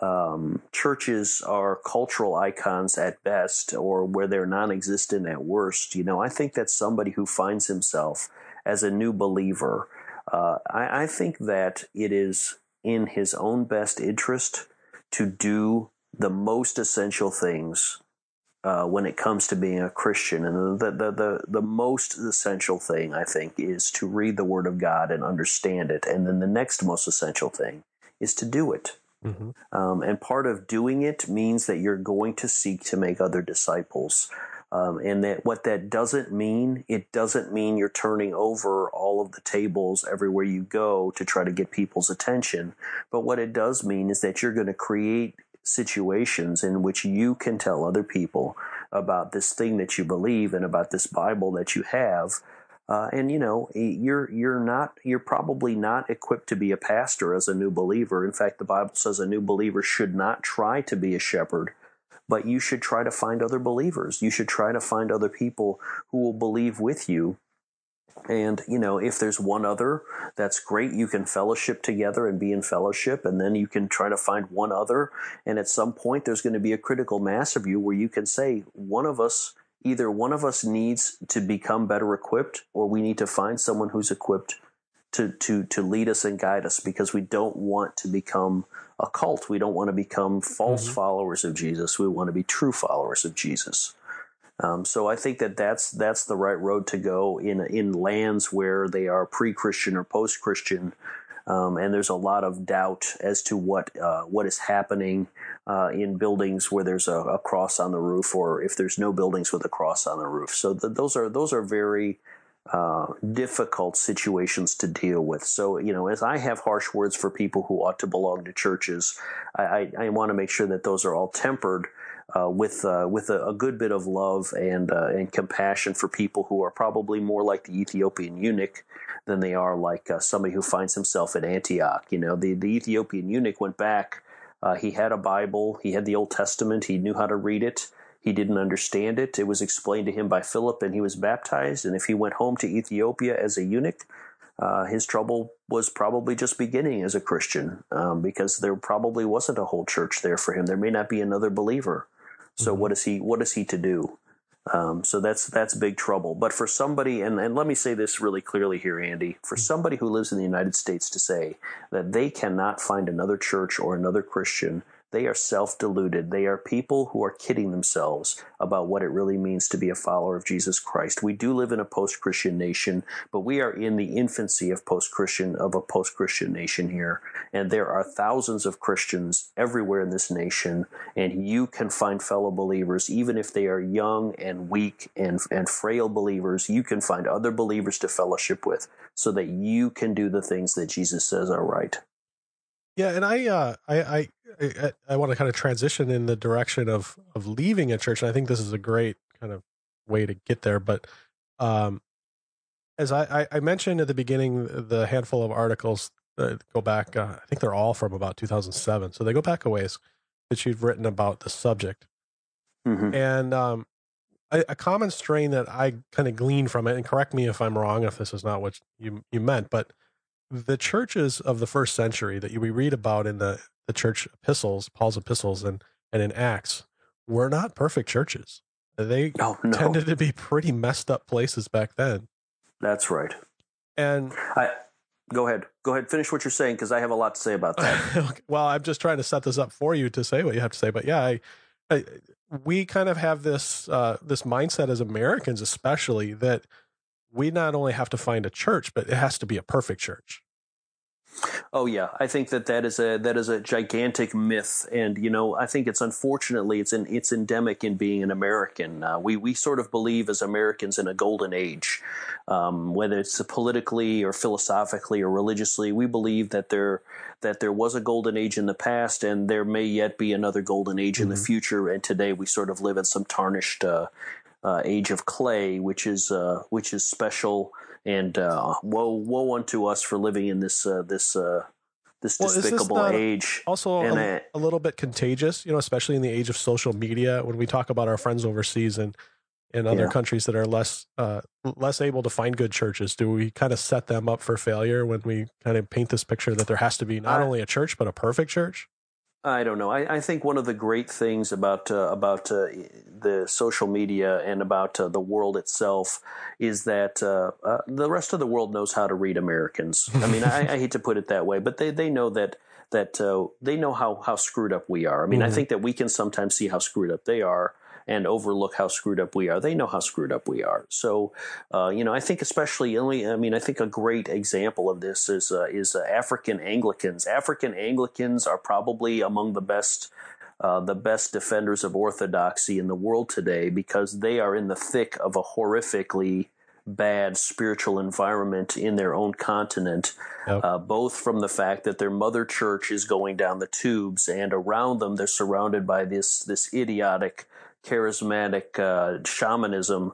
um, churches are cultural icons at best, or where they're non-existent at worst, you know, I think that somebody who finds himself as a new believer, uh, I, I think that it is in his own best interest to do the most essential things Uh, when it comes to being a Christian. And the, the, the, the most essential thing, I think, is to read the Word of God and understand it. And then the next most essential thing is to do it. Mm-hmm. Um, and part of doing it means that you're going to seek to make other disciples. Um, and that what that doesn't mean, it doesn't mean you're turning over all of the tables everywhere you go to try to get people's attention. But what it does mean is that you're going to create situations in which you can tell other people about this thing that you believe and about this Bible that you have. Uh, and, you know, you're you're not you're probably not equipped to be a pastor as a new believer. In fact, the Bible says a new believer should not try to be a shepherd, but you should try to find other believers. You should try to find other people who will believe with you. And, you know, if there's one other, that's great. You can fellowship together and be in fellowship, and then you can try to find one other. And at some point, there's going to be a critical mass of you where you can say, one of us, either one of us needs to become better equipped, or we need to find someone who's equipped to, to, to lead us and guide us, because we don't want to become a cult. We don't want to become false mm-hmm. followers of Jesus. We want to be true followers of Jesus. Um, so I think that that's that's the right road to go in in lands where they are pre-Christian or post-Christian, um, and there's a lot of doubt as to what uh, what is happening uh, in buildings where there's a, a cross on the roof, or if there's no buildings with a cross on the roof. So the, those are those are very uh, difficult situations to deal with. So, you know, as I have harsh words for people who ought to belong to churches, I, I, I want to make sure that those are all tempered Uh, with uh, with a, a good bit of love and uh, and compassion for people who are probably more like the Ethiopian eunuch than they are like uh, somebody who finds himself in Antioch. You know, the, the Ethiopian eunuch went back. Uh, he had a Bible. He had the Old Testament. He knew how to read it. He didn't understand it. It was explained to him by Philip, and he was baptized. And if he went home to Ethiopia as a eunuch, uh, his trouble was probably just beginning as a Christian, um, because there probably wasn't a whole church there for him. There may not be another believer. So what is he? What is he to do? Um, so that's that's big trouble. But for somebody, and, and let me say this really clearly here, Andy, for somebody who lives in the United States to say that they cannot find another church or another Christian, they are self-deluded. They are people who are kidding themselves about what it really means to be a follower of Jesus Christ. We do live in a post-Christian nation, but we are in the infancy of post-Christian of a post-Christian nation here. And there are thousands of Christians everywhere in this nation, and you can find fellow believers, even if they are young and weak and, and frail believers. You can find other believers to fellowship with so that you can do the things that Jesus says are right. Yeah, and I, uh, I, I, I, I want to kind of transition in the direction of of leaving a church, and I think this is a great kind of way to get there. But um, as I, I mentioned at the beginning, the handful of articles that go back, uh, I think they're all from about two thousand seven, so they go back a ways that you've written about the subject. Mm-hmm. And um, a, a common strain that I kind of gleaned from it, and correct me if I'm wrong if this is not what you you meant, but the churches of the first century that we read about in the, the church epistles, Paul's epistles, and, and in Acts, were not perfect churches. They oh, no. tended to be pretty messed up places back then. That's right. And I, go ahead. Go ahead. Finish what you're saying, because I have a lot to say about that. Well, I'm just trying to set this up for you to say what you have to say. But yeah, I, I, we kind of have this uh, this mindset as Americans, especially, that we not only have to find a church, but it has to be a perfect church. Oh yeah, I think that that is a that is a gigantic myth, and you know I think it's unfortunately it's an it's endemic in being an American. Uh, we we sort of believe as Americans in a golden age, um, whether it's politically or philosophically or religiously. We believe that there that there was a golden age in the past, and there may yet be another golden age mm-hmm. in the future. And today we sort of live in some tarnished Uh, Uh, age of clay, which is uh, which is special, and uh, woe woe unto us for living in this uh, this uh, this well, despicable age. Also, and a, a little bit contagious, you know, especially in the age of social media. When we talk about our friends overseas, and in other Yeah. countries that are less uh, less able to find good churches? Do we kind of set them up for failure when we kind of paint this picture that there has to be not I, only a church but a perfect church? I don't know. I, I think one of the great things about uh, about uh, the social media and about uh, the world itself is that uh, uh, the rest of the world knows how to read Americans. I mean, I, I hate to put it that way, but they, they know that that uh, they know how, how screwed up we are. I mean, mm-hmm. I think that we can sometimes see how screwed up they are and overlook how screwed up we are. They know how screwed up we are. So, uh, you know, I think especially, only, I mean, I think a great example of this is uh, is uh, African Anglicans. African Anglicans are probably among the best uh, the best defenders of orthodoxy in the world today because they are in the thick of a horrifically bad spiritual environment in their own continent, yep. uh, both from the fact that their mother church is going down the tubes, and around them they're surrounded by this this idiotic, charismatic uh, shamanism.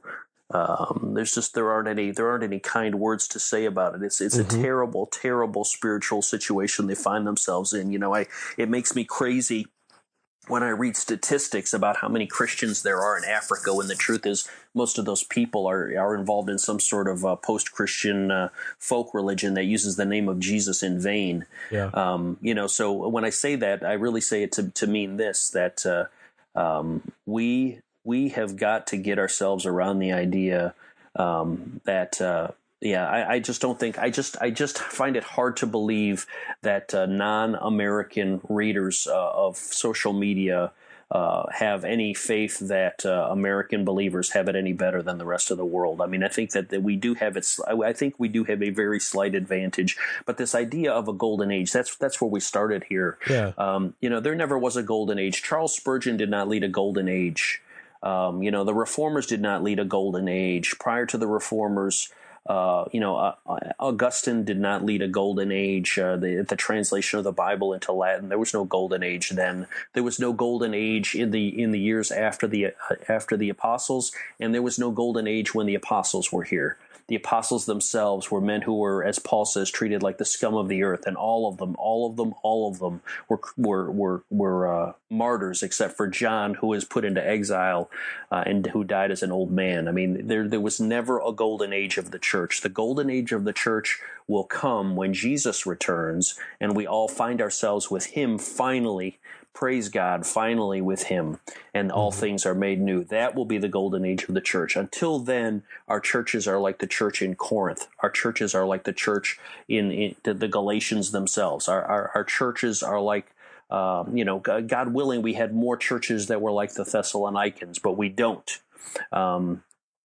Um, there's just there aren't any there aren't any kind words to say about it. It's it's mm-hmm. a terrible, terrible spiritual situation they find themselves in. You know, I it makes me crazy when I read statistics about how many Christians there are in Africa, when the truth is most of those people are are involved in some sort of uh, post-Christian uh, folk religion that uses the name of Jesus in vain. Yeah. Um, you know, so when I say that, I really say it to to mean this, that uh, um, we we have got to get ourselves around the idea um, that. Uh, Yeah, I, I just don't think I just I just find it hard to believe that uh, non-American readers uh, of social media uh, have any faith that uh, American believers have it any better than the rest of the world. I mean, I think that, that we do have it. I think we do have a very slight advantage. But this idea of a golden age, that's that's where we started here. Yeah. Um, you know, there never was a golden age. Charles Spurgeon did not lead a golden age. Um, you know, the Reformers did not lead a golden age. Prior to the Reformers, Uh, you know, uh, Augustine did not lead a golden age. Uh, the, the translation of the Bible into Latin, there was no golden age then. There was no golden age in the in the years after the uh, after the apostles, and there was no golden age when the apostles were here. The apostles themselves were men who were, as Paul says, treated like the scum of the earth, and all of them, all of them, all of them were were were, were uh, martyrs, except for John, who was put into exile uh, and who died as an old man. I mean, there there was never a golden age of the church. The golden age of the church will come when Jesus returns, and we all find ourselves with Him finally. Praise God, finally with Him, and all mm-hmm. things are made new. That will be the golden age of the church. Until then, our churches are like the church in Corinth. Our churches are like the church in, in the Galatians themselves. Our, our, our churches are like, um, you know, God willing, we had more churches that were like the Thessalonians, but we don't. Um,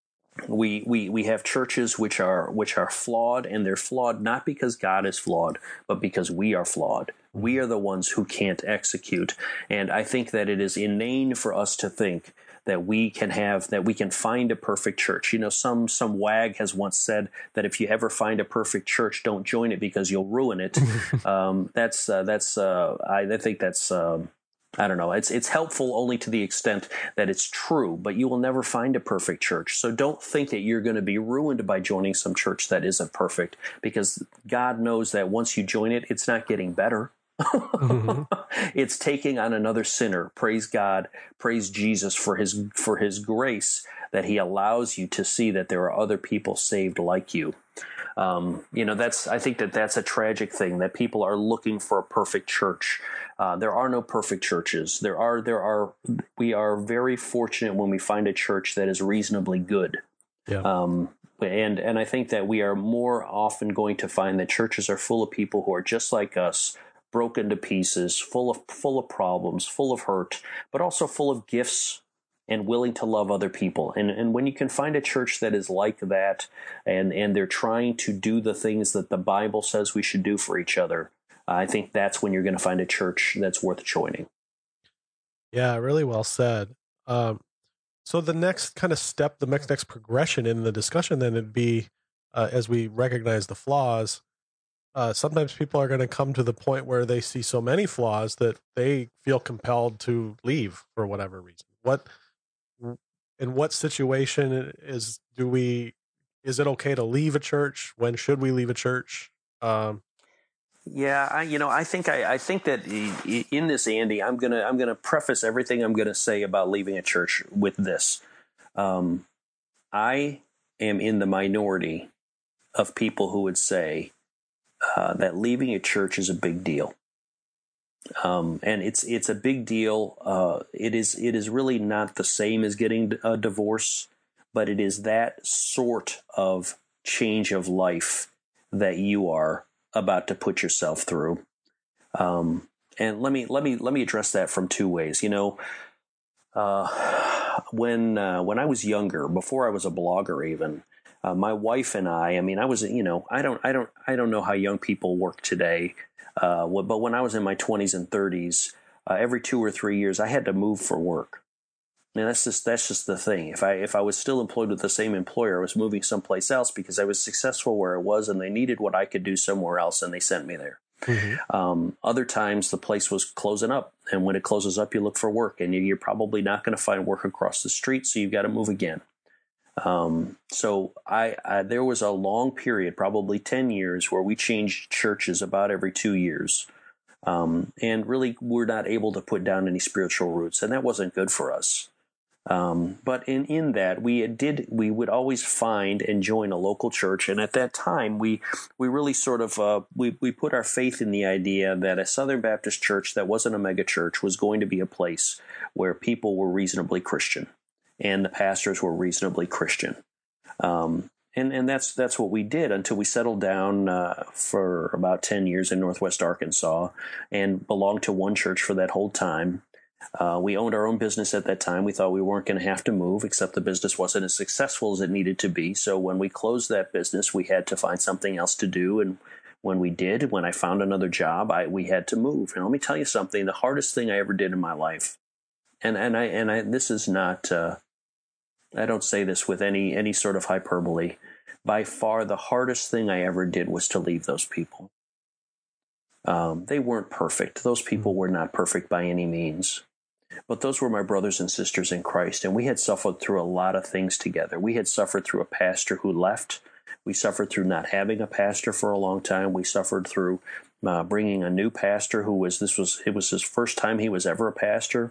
We, we we have churches which are which are flawed, and they're flawed not because God is flawed, but because we are flawed. We are the ones who can't execute. And I think that it is inane for us to think that we can have that we can find a perfect church. You know, some some wag has once said that if you ever find a perfect church, don't join it because you'll ruin it. um, that's uh, that's uh, I, I think that's. Um, I don't know. It's it's helpful only to the extent that it's true, but you will never find a perfect church. So don't think that you're going to be ruined by joining some church that isn't perfect, because God knows that once you join it, it's not getting better. mm-hmm. It's taking on another sinner. Praise God, praise Jesus for his for his grace that He allows you to see that there are other people saved like you. Um, you know, that's I think that that's a tragic thing, that people are looking for a perfect church. Uh, there are no perfect churches. There are there are we are very fortunate when we find a church that is reasonably good. Yeah. Um, and and I think that we are more often going to find that churches are full of people who are just like us, broken to pieces, full of full of problems, full of hurt, but also full of gifts and willing to love other people. And and when you can find a church that is like that, and and they're trying to do the things that the Bible says we should do for each other, I think that's when you're going to find a church that's worth joining. Yeah, really well said. Um, so the next kind of step, the next next progression in the discussion, then it'd be uh, as we recognize the flaws. Uh, sometimes people are going to come to the point where they see so many flaws that they feel compelled to leave for whatever reason. What in what situation is do we? Is it okay to leave a church? When should we leave a church? Um, Yeah, I, you know, I think I, I think that in this, Andy, I'm gonna I'm gonna preface everything I'm gonna say about leaving a church with this. Um, I am in the minority of people who would say uh, that leaving a church is a big deal. Um, and it's it's a big deal. Uh, it is it is really not the same as getting a divorce, but it is that sort of change of life that you are about to put yourself through. Um, and let me let me let me address that from two ways. You know, uh, when uh, when I was younger, before I was a blogger, even uh, my wife and I. I mean, I was you know I don't I don't I don't know how young people work today. Uh, but when I was in my twenties and thirties, uh, every two or three years, I had to move for work. And that's just that's just the thing. If I if I was still employed with the same employer, I was moving someplace else because I was successful where I was, and they needed what I could do somewhere else, and they sent me there. Mm-hmm. Um, other times, the place was closing up, and when it closes up, you look for work, and you're probably not going to find work across the street, so you've got to move again. Um, so I, I, there was a long period, probably ten years, where we changed churches about every two years. Um, and really were not able to put down any spiritual roots, and that wasn't good for us. Um, but in, in that we did, we would always find and join a local church. And at that time, we, we really sort of, uh, we, we put our faith in the idea that a Southern Baptist church that wasn't a mega church was going to be a place where people were reasonably Christian. And the pastors were reasonably Christian, um, and and that's that's what we did until we settled down uh, for about ten years in Northwest Arkansas, and belonged to one church for that whole time. Uh, we owned our own business at that time. We thought we weren't going to have to move, except the business wasn't as successful as it needed to be. So when we closed that business, we had to find something else to do. And when we did, when I found another job, I we had to move. And let me tell you something: the hardest thing I ever did in my life. And and I and I this is not uh, I don't say this with any any sort of hyperbole. By far, the hardest thing I ever did was to leave those people. Um, they weren't perfect. Those people were not perfect by any means. But those were my brothers and sisters in Christ, and we had suffered through a lot of things together. We had suffered through a pastor who left. We suffered through not having a pastor for a long time. We suffered through uh, bringing a new pastor who was this was it was his first time he was ever a pastor.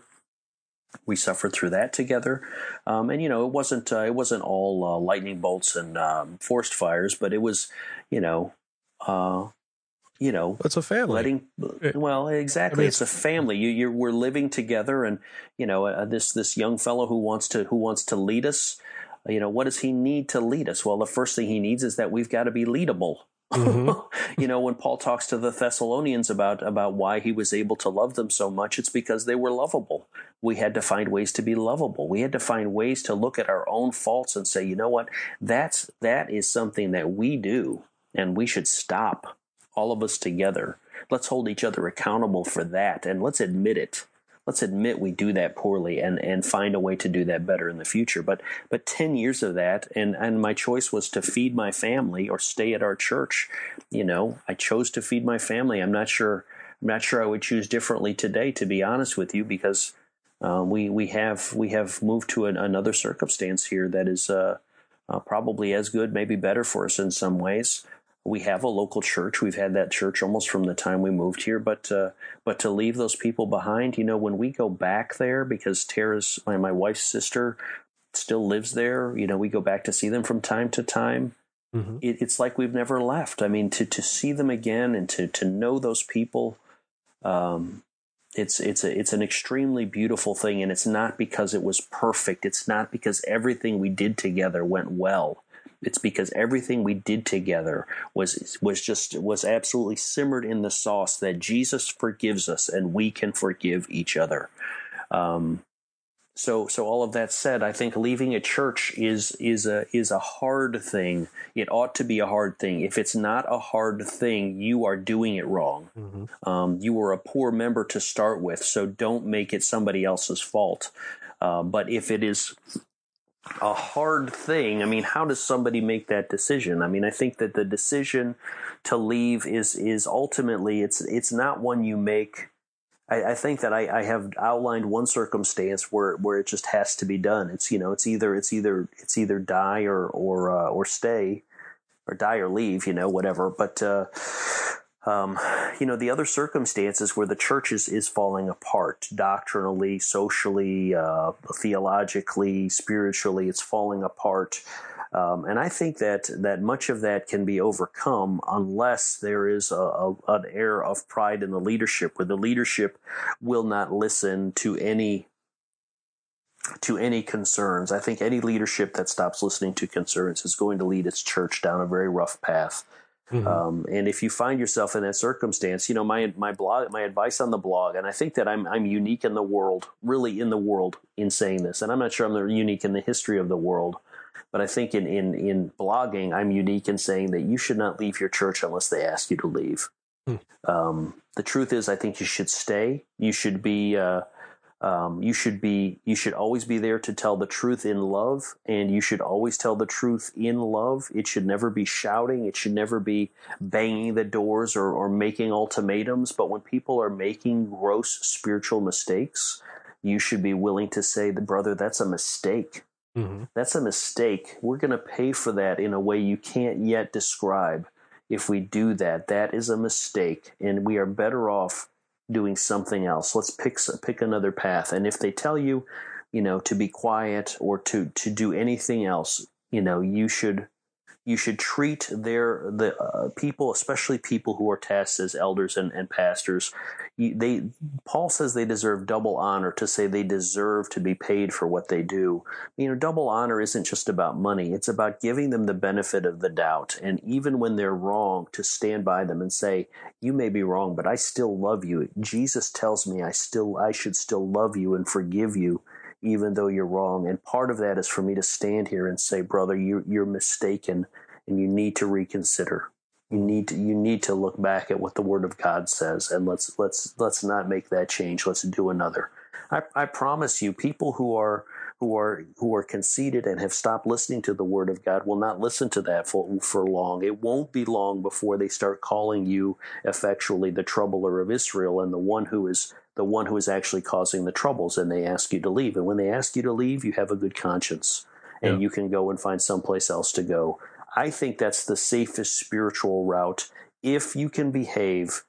We suffered through that together, um, and you know it wasn't uh, it wasn't all uh, lightning bolts and um, forest fires, but it was, you know, uh, you know, it's a family. Letting well, exactly, I mean, it's, it's a family. You, you're we're living together, and you know uh, this this young fellow who wants to who wants to lead us. You know, what does he need to lead us? Well, the first thing he needs is that we've got to be leadable. Mm-hmm. You know, when Paul talks to the Thessalonians about about why he was able to love them so much, it's because they were lovable. We had to find ways to be lovable. We had to find ways to look at our own faults and say, you know what, that's that is something that we do, and we should stop. All of us together. Let's hold each other accountable for that, and let's admit it. Let's admit we do that poorly, and, and find a way to do that better in the future. But but ten years of that, and, and my choice was to feed my family or stay at our church. You know, I chose to feed my family. I'm not sure. I'm not sure I would choose differently today, to be honest with you, because uh, we we have we have moved to an, another circumstance here that is uh, uh, probably as good, maybe better for us in some ways. We have a local church. We've had that church almost from the time we moved here. But uh, but to leave those people behind, you know, when we go back there, because Tara's, my, my wife's sister, still lives there, you know, we go back to see them from time to time. Mm-hmm. It, it's like we've never left. I mean, to, to see them again and to, to know those people, um, it's it's a, it's an extremely beautiful thing. And it's not because it was perfect. It's not because everything we did together went well. It's because everything we did together was was just was absolutely simmered in the sauce that Jesus forgives us and we can forgive each other. Um, so so all of that said, I think leaving a church is is a is a hard thing. It ought to be a hard thing. If it's not a hard thing, you are doing it wrong. Mm-hmm. Um, you were a poor member to start with, so don't make it somebody else's fault. Uh, but if it is a hard thing, I mean, how does somebody make that decision? I mean, I think that the decision to leave is is ultimately, it's it's not one you make. I, I think that I, I have outlined one circumstance where, where it just has to be done. It's, you know, it's either it's either it's either die or or uh, or stay, or die or leave, you know, whatever. But uh, Um, you know, the other circumstances where the church is, is falling apart doctrinally, socially, uh, theologically, spiritually, it's falling apart. Um, and I think that that much of that can be overcome unless there is a, a, an air of pride in the leadership, where the leadership will not listen to any to any concerns. I think any leadership that stops listening to concerns is going to lead its church down a very rough path. Mm-hmm. Um, and if you find yourself in that circumstance, you know, my my blog, my advice on the blog, and I think that I'm I'm unique in the world, really in the world, in saying this. And I'm not sure I'm unique in the history of the world, but I think in in in blogging, I'm unique in saying that you should not leave your church unless they ask you to leave. Hmm. Um, the truth is, I think you should stay. You should be. Uh, Um, you should be, you should always be there to tell the truth in love, and you should always tell the truth in love. It should never be shouting. It should never be banging the doors or, or making ultimatums. But when people are making gross spiritual mistakes, you should be willing to say, brother, that's a mistake. Mm-hmm. That's a mistake. We're going to pay for that in a way you can't yet describe. If we do that, that is a mistake, and we are better off doing something else. Let's pick pick another path. And if they tell you, you know, to be quiet or to to do anything else, you know, you should you should treat their the uh, people, especially people who are tasked as elders and, and pastors. You, they Paul says they deserve double honor, to say they deserve to be paid for what they do. You know, double honor isn't just about money. It's about giving them the benefit of the doubt. And even when they're wrong, to stand by them and say, you may be wrong, but I still love you. Jesus tells me I still I should still love you and forgive you, even though you're wrong. And part of that is for me to stand here and say, brother, you, you're mistaken, and you need to reconsider. You need to you need to look back at what the Word of God says, and let's let's let's not make that change. Let's do another. I, I promise you, people who are who are who are conceited and have stopped listening to the Word of God will not listen to that for for long. It won't be long before they start calling you effectually the troubler of Israel and the one who is the one who is actually causing the troubles, and they ask you to leave. And when they ask you to leave, you have a good conscience, and yeah. you can go and find someplace else to go. I think that's the safest spiritual route if you can behave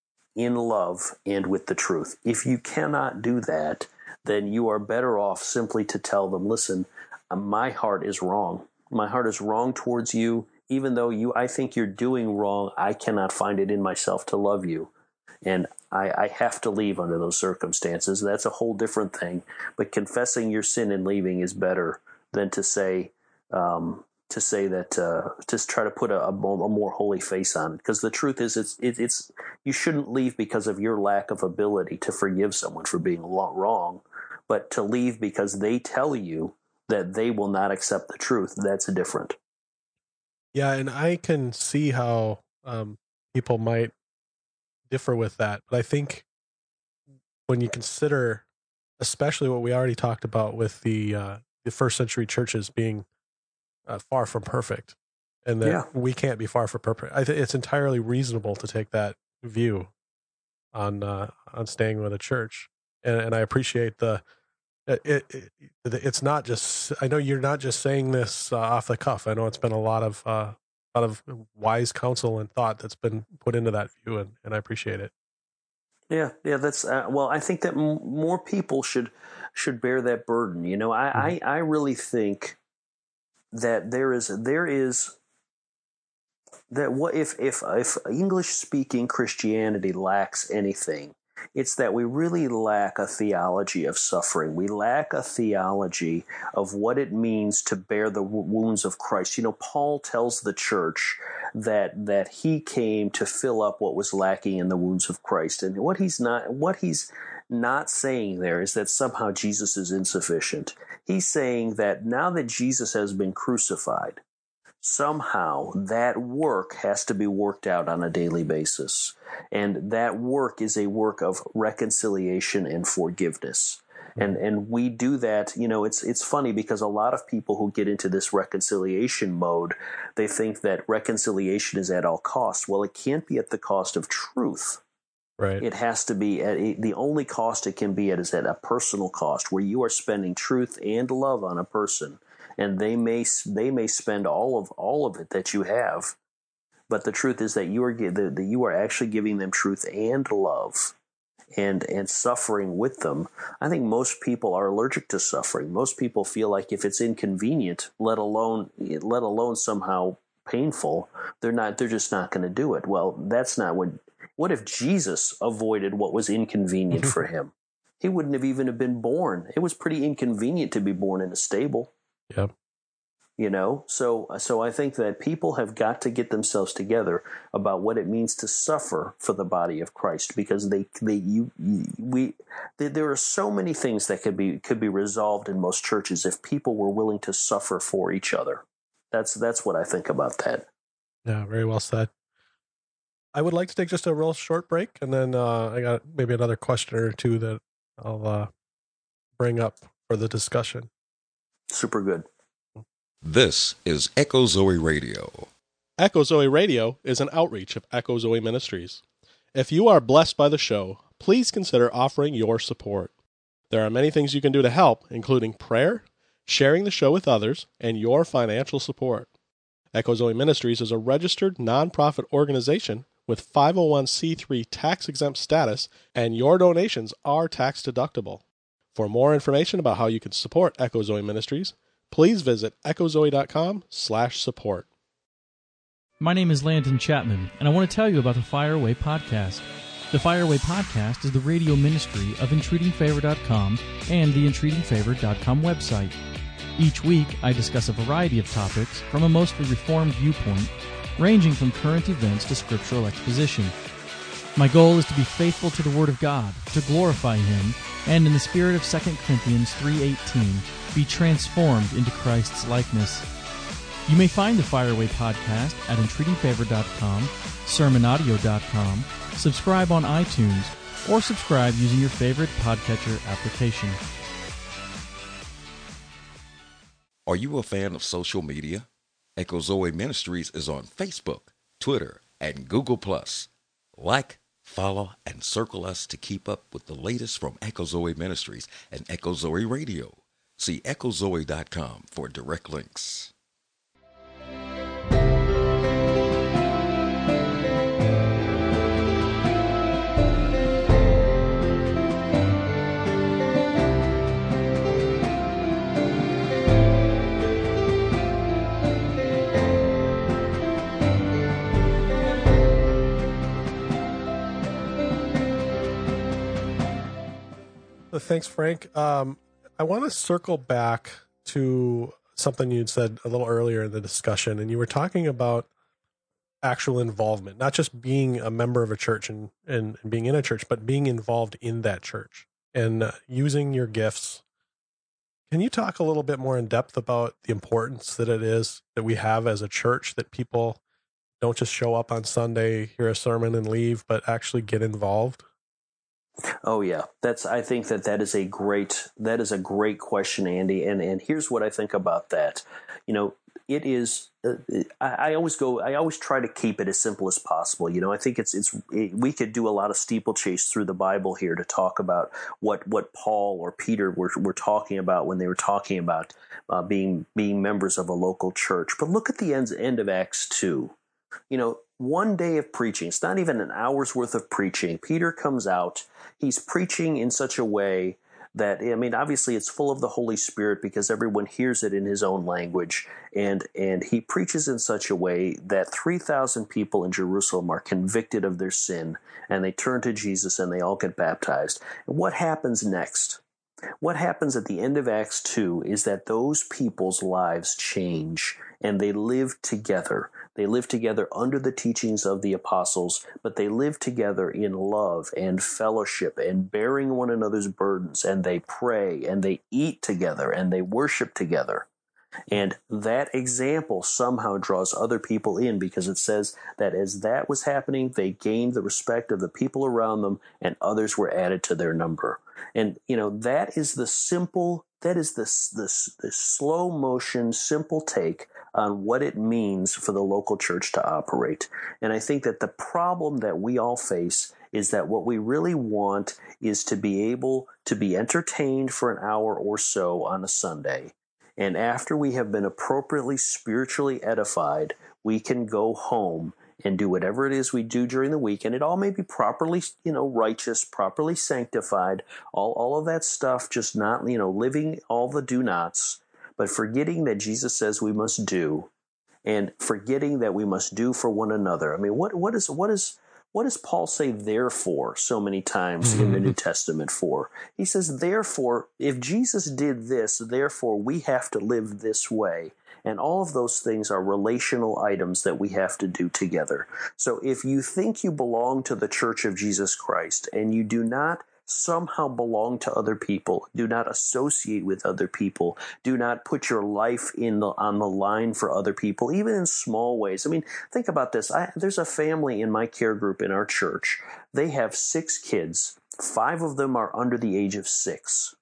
in love and with the truth. If you cannot do that, then you are better off simply to tell them, listen, my heart is wrong. My heart is wrong towards you. Even though you, I think you're doing wrong, I cannot find it in myself to love you. And I, I have to leave under those circumstances. That's a whole different thing. But confessing your sin and leaving is better than to say, um, to say that, uh, to try to put a, a more holy face on it. Because the truth is, it's, it, it's, you shouldn't leave because of your lack of ability to forgive someone for being wrong, but to leave because they tell you that they will not accept the truth. That's different. Yeah. And I can see how, um, people might differ with that. But I think when you consider, especially what we already talked about with the, uh, the first century churches being Uh, far from perfect, and that yeah. we can't be far from perfect. I think it's entirely reasonable to take that view on uh, on staying with a church, and, and I appreciate the. It, it, it, it's not just. I know you're not just saying this uh, off the cuff. I know it's been a lot of uh, lot of wise counsel and thought that's been put into that view, and, and I appreciate it. Yeah, yeah, that's uh, well. I think that m- more people should should bear that burden. You know, I mm-hmm. I, I really think that there is there is that what if if if English speaking Christianity lacks anything, it's that we really lack a theology of suffering. We lack a theology of what it means to bear the wounds of Christ. You know, Paul tells the church that that he came to fill up what was lacking in the wounds of Christ, and what he's not what he's not saying there is that somehow Jesus is insufficient. He's saying that now that Jesus has been crucified, somehow that work has to be worked out on a daily basis. And that work is a work of reconciliation and forgiveness. And and we do that, you know, it's it's funny because a lot of people who get into this reconciliation mode, they think that reconciliation is at all costs. Well, it can't be at the cost of truth. Right. It has to be at a, the only cost it can be at is at a personal cost, where you are spending truth and love on a person, and they may they may spend all of all of it that you have, But the truth is that you are that you are actually giving them truth and love, and and suffering with them. I think most people are allergic to suffering. Most people feel like if it's inconvenient, let alone let alone somehow painful, they're not they're just not going to do it. Well, that's not what. What if Jesus avoided what was inconvenient for him? He wouldn't have even have been born. It was pretty inconvenient to be born in a stable. Yep. You know, so so I think that people have got to get themselves together about what it means to suffer for the body of Christ, because they they you, you we they, there are so many things that could be could be resolved in most churches if people were willing to suffer for each other. That's that's what I think about that. Yeah, very well said. I would like to take just a real short break, and then uh, I got maybe another question or two that I'll uh, bring up for the discussion. Super good. This is Echo Zoe Radio. Echo Zoe Radio is an outreach of Echo Zoe Ministries. If you are blessed by the show, please consider offering your support. There are many things you can do to help, including prayer, sharing the show with others, and your financial support. Echo Zoe Ministries is a registered nonprofit organization with five oh one c three tax-exempt status, and your donations are tax-deductible. For more information about how you can support Echo Zoe Ministries, please visit echozoe.com slash support. My name is Landon Chapman, and I want to tell you about the Fire Away Podcast. The Fire Away Podcast is the radio ministry of entreating favor dot com and the entreating favor dot com website. Each week, I discuss a variety of topics from a mostly reformed viewpoint, ranging from current events to scriptural exposition. My goal is to be faithful to the Word of God, to glorify Him, and in the spirit of Second Corinthians three eighteen, be transformed into Christ's likeness. You may find the Fire Away Podcast at entreating favor dot com, sermon audio dot com, subscribe on iTunes, or subscribe using your favorite podcatcher application. Are you a fan of social media? Echo Zoe Ministries is on Facebook, Twitter, and Google Plus. Like, follow, and circle us to keep up with the latest from Echo Zoe Ministries and Echo Zoe Radio. See echo zoe dot com for direct links. Thanks, Frank. Um, I want to circle back to something you'd said a little earlier in the discussion, and you were talking about actual involvement, not just being a member of a church and, and, and being in a church, but being involved in that church and uh, using your gifts. Can you talk a little bit more in depth about the importance that it is that we have as a church, that people don't just show up on Sunday, hear a sermon and leave, but actually get involved? Oh yeah, that's. I think that that is a great that is a great question, Andy. And and here's what I think about that. You know, it is. Uh, I, I always go. I always try to keep it as simple as possible. You know, I think it's it's. It, we could do a lot of steeplechase through the Bible here to talk about what what Paul or Peter were were talking about when they were talking about uh, being being members of a local church. But look at the end end of Acts two. You know, one day of preaching. It's not even an hour's worth of preaching. Peter comes out. He's preaching in such a way that, I mean, obviously it's full of the Holy Spirit because everyone hears it in his own language. And, and he preaches in such a way that three thousand people in Jerusalem are convicted of their sin, and they turn to Jesus and they all get baptized. And what happens next? What happens at the end of Acts two is that those people's lives change and they live together. They live together under the teachings of the apostles, but they live together in love and fellowship and bearing one another's burdens, and they pray and they eat together and they worship together. And that example somehow draws other people in, because it says that as that was happening, they gained the respect of the people around them, and others were added to their number. And, you know, that is the simple, that is the, the, the slow motion, simple take on what it means for the local church to operate. And I think that the problem that we all face is that what we really want is to be able to be entertained for an hour or so on a Sunday. And after we have been appropriately spiritually edified, we can go home and do whatever it is we do during the week, and it all may be properly, you know, righteous, properly sanctified, all, all of that stuff, just not, you know, living all the do-nots, but forgetting that Jesus says we must do, and forgetting that we must do for one another. I mean, what what is what is what does Paul say therefore so many times in the New Testament for? He says, therefore, if Jesus did this, therefore we have to live this way. And all of those things are relational items that we have to do together. So if you think you belong to the Church of Jesus Christ and you do not somehow belong to other people, do not associate with other people, do not put your life in the, on the line for other people, even in small ways. I mean, think about this. I, there's a family in my care group in our church. They have six kids. Five of them are under the age of six.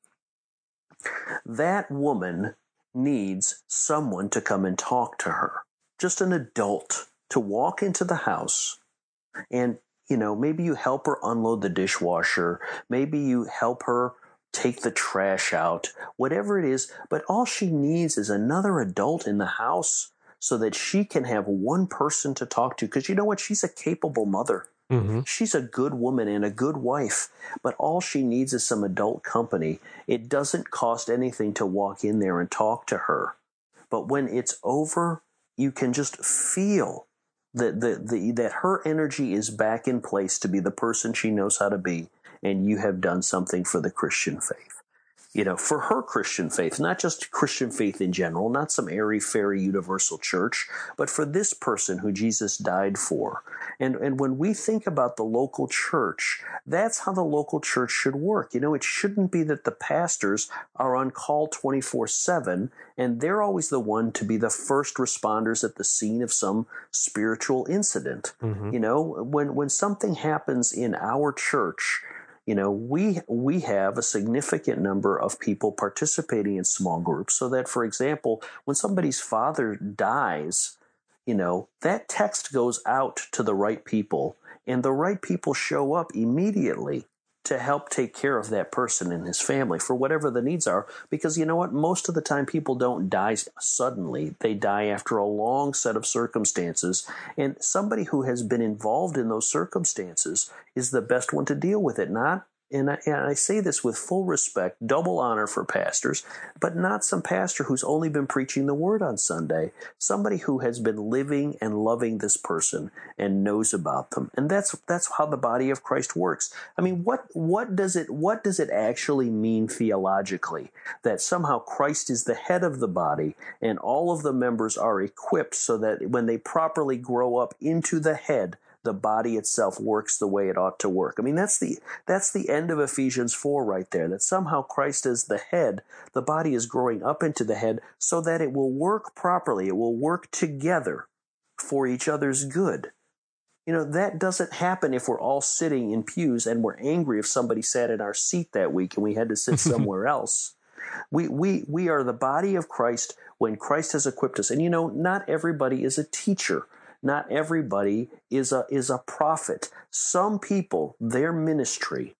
That woman needs someone to come and talk to her, just an adult to walk into the house and, you know, maybe you help her unload the dishwasher, maybe you help her take the trash out, whatever it is, but all she needs is another adult in the house so that she can have one person to talk to, because you know what? She's a capable mother. Mm-hmm. She's a good woman and a good wife, but all she needs is some adult company. It doesn't cost anything to walk in there and talk to her. But when it's over, you can just feel that, the, the, that her energy is back in place to be the person she knows how to be, and you have done something for the Christian faith. You know, for her Christian faith, not just Christian faith in general, not some airy-fairy universal church, but for this person who Jesus died for. And and when we think about the local church, that's how the local church should work. You know, it shouldn't be that the pastors are on call twenty-four seven, and they're always the one to be the first responders at the scene of some spiritual incident. Mm-hmm. You know, when when something happens in our church, you know, we we have a significant number of people participating in small groups so that, for example, when somebody's father dies, you know, that text goes out to the right people, and the right people show up immediately to help take care of that person and his family for whatever the needs are. Because you know what? Most of the time people don't die suddenly. They die after a long set of circumstances. And somebody who has been involved in those circumstances is the best one to deal with it, not And I, and I say this with full respect, double honor for pastors, but not some pastor who's only been preaching the word on Sunday. Somebody who has been living and loving this person and knows about them. And that's that's how the body of Christ works. I mean, what what does it what does it actually mean theologically? That somehow Christ is the head of the body and all of the members are equipped so that when they properly grow up into the head, the body itself works the way it ought to work. I mean, that's the that's the end of Ephesians four right there, that somehow Christ is the head, the body is growing up into the head so that it will work properly, it will work together for each other's good. You know, that doesn't happen if we're all sitting in pews and we're angry if somebody sat in our seat that week and we had to sit somewhere else. We, we, we are the body of Christ when Christ has equipped us. And, you know, not everybody is a teacher. Not everybody is a is a prophet. Some people, their ministry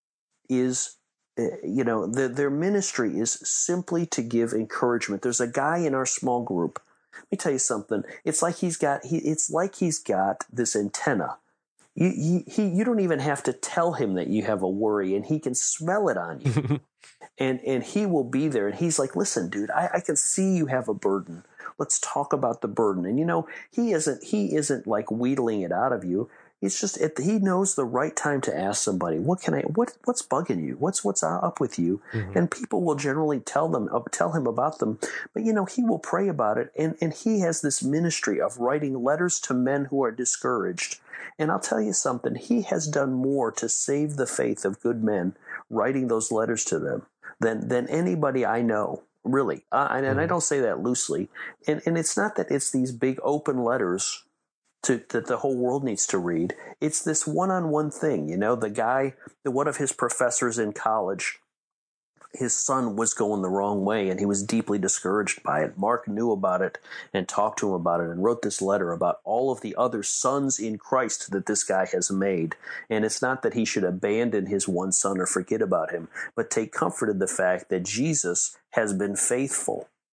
is, you know, the, their ministry is simply to give encouragement. There's a guy in our small group. Let me tell you something. It's like he's got he. It's like he's got this antenna. You you he you don't even have to tell him that you have a worry, and he can smell it on you. and and he will be there, and he's like, listen, dude, I, I can see you have a burden. Let's talk about the burden. And, you know, he isn't he isn't like wheedling it out of you. It's just it, he knows the right time to ask somebody, what can I what what's bugging you? What's what's up with you? Mm-hmm. And people will generally tell them tell him about them. But, you know, he will pray about it. And, and he has this ministry of writing letters to men who are discouraged. And I'll tell you something. He has done more to save the faith of good men writing those letters to them than than anybody I know. Really. Uh, and, and I don't say that loosely. And, and it's not that it's these big open letters to, that the whole world needs to read. It's this one-on-one thing. You know, the guy, the, one of his professors in college, his son was going the wrong way, and he was deeply discouraged by it. Mark knew about it and talked to him about it and wrote this letter about all of the other sons in Christ that this guy has made. And it's not that he should abandon his one son or forget about him, but take comfort in the fact that Jesus has been faithful.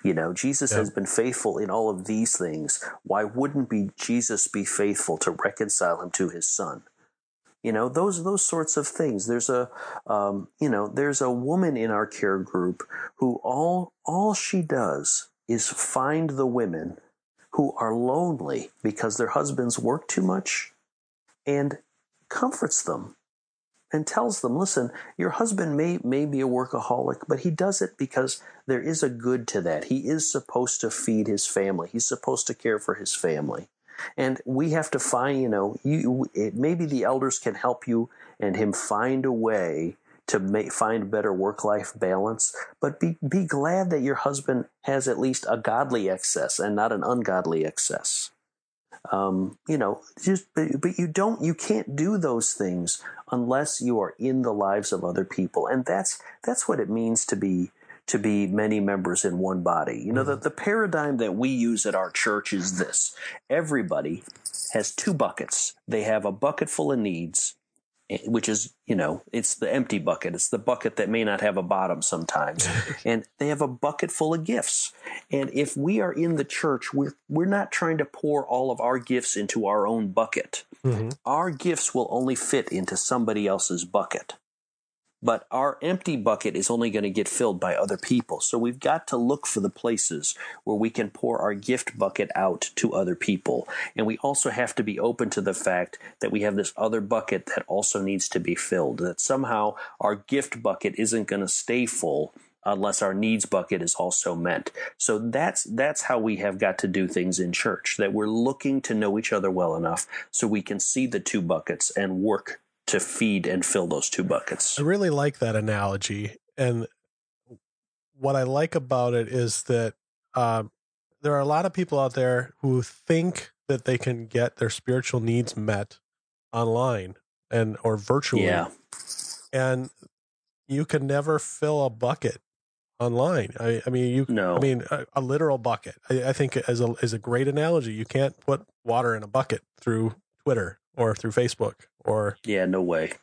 You know, Jesus Yeah. has been faithful in all of these things. Why wouldn't be Jesus be faithful to reconcile him to his son? You know, those those sorts of things. There's a, um, you know, there's a woman in our care group who all all she does is find the women who are lonely because their husbands work too much and comforts them and tells them, listen, your husband may, may be a workaholic, but he does it because there is a good to that. He is supposed to feed his family. He's supposed to care for his family. And we have to find, you know, you, it, maybe the elders can help you and him find a way to make, find better work-life balance, but be, be glad that your husband has at least a godly excess and not an ungodly excess. Um, you know, just, but, but you don't, you can't do those things unless you are in the lives of other people. And that's, that's what it means to be, to be many members in one body. You know, mm-hmm. the, the paradigm that we use at our church is this. Everybody has two buckets. They have a bucket full of needs, which is, you know, it's the empty bucket. It's the bucket that may not have a bottom sometimes. And they have a bucket full of gifts. And if we are in the church, we're, we're not trying to pour all of our gifts into our own bucket. Mm-hmm. Our gifts will only fit into somebody else's bucket. But our empty bucket is only going to get filled by other people. So we've got to look for the places where we can pour our gift bucket out to other people. And we also have to be open to the fact that we have this other bucket that also needs to be filled, that somehow our gift bucket isn't going to stay full unless our needs bucket is also met. So that's that's how we have got to do things in church, that we're looking to know each other well enough so we can see the two buckets and work to feed and fill those two buckets. I really like that analogy. And what I like about it is that um, there are a lot of people out there who think that they can get their spiritual needs met online and or virtually. Yeah. And you can never fill a bucket online. I, I mean, you. No. I mean, a, a literal bucket. I, I think as a as a great analogy. You can't put water in a bucket through Twitter or through Facebook or yeah, no way.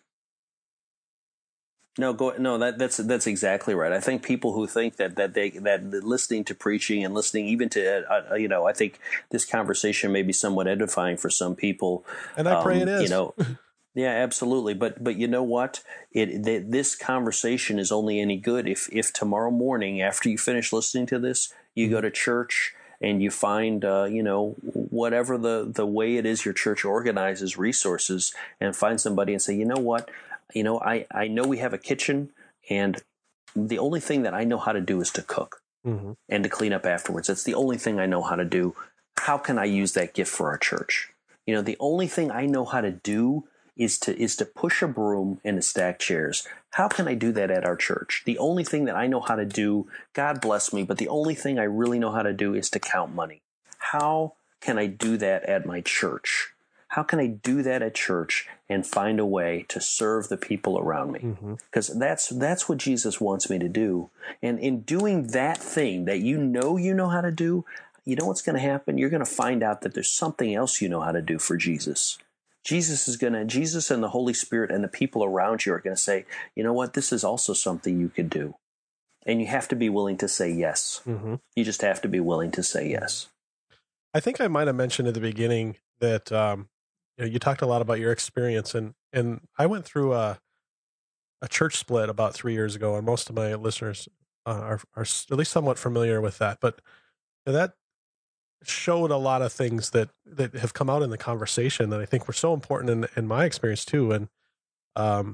No, go no. That that's that's exactly right. I think people who think that that they that listening to preaching and listening even to uh, you know, I think this conversation may be somewhat edifying for some people. And I pray um, it is. You know, yeah, absolutely. But but you know what? It th- this conversation is only any good if if tomorrow morning after you finish listening to this, you go to church and you find, uh, you know, whatever the, the way it is your church organizes resources, and find somebody and say, you know what, you know, I, I know we have a kitchen, and the only thing that I know how to do is to cook mm-hmm. and to clean up afterwards. That's the only thing I know how to do. How can I use that gift for our church? You know, the only thing I know how to do is to is to push a broom and to stack chairs. How can I do that at our church? The only thing that I know how to do, God bless me, but the only thing I really know how to do is to count money. How can I do that at my church? How can I do that at church and find a way to serve the people around me? Because mm-hmm. that's that's what Jesus wants me to do. And in doing that thing that you know you know how to do, you know what's going to happen? You're going to find out that there's something else you know how to do for Jesus. Jesus is going to, Jesus and the Holy Spirit and the people around you are going to say, you know what, this is also something you could do. And you have to be willing to say yes. Mm-hmm. You just have to be willing to say yes. I think I might have mentioned at the beginning that um, you know, you talked a lot about your experience, and, and I went through a, a church split about three years ago, and most of my listeners uh, are, are at least somewhat familiar with that. But that showed a lot of things that, that have come out in the conversation that I think were so important in, in my experience too. And, um,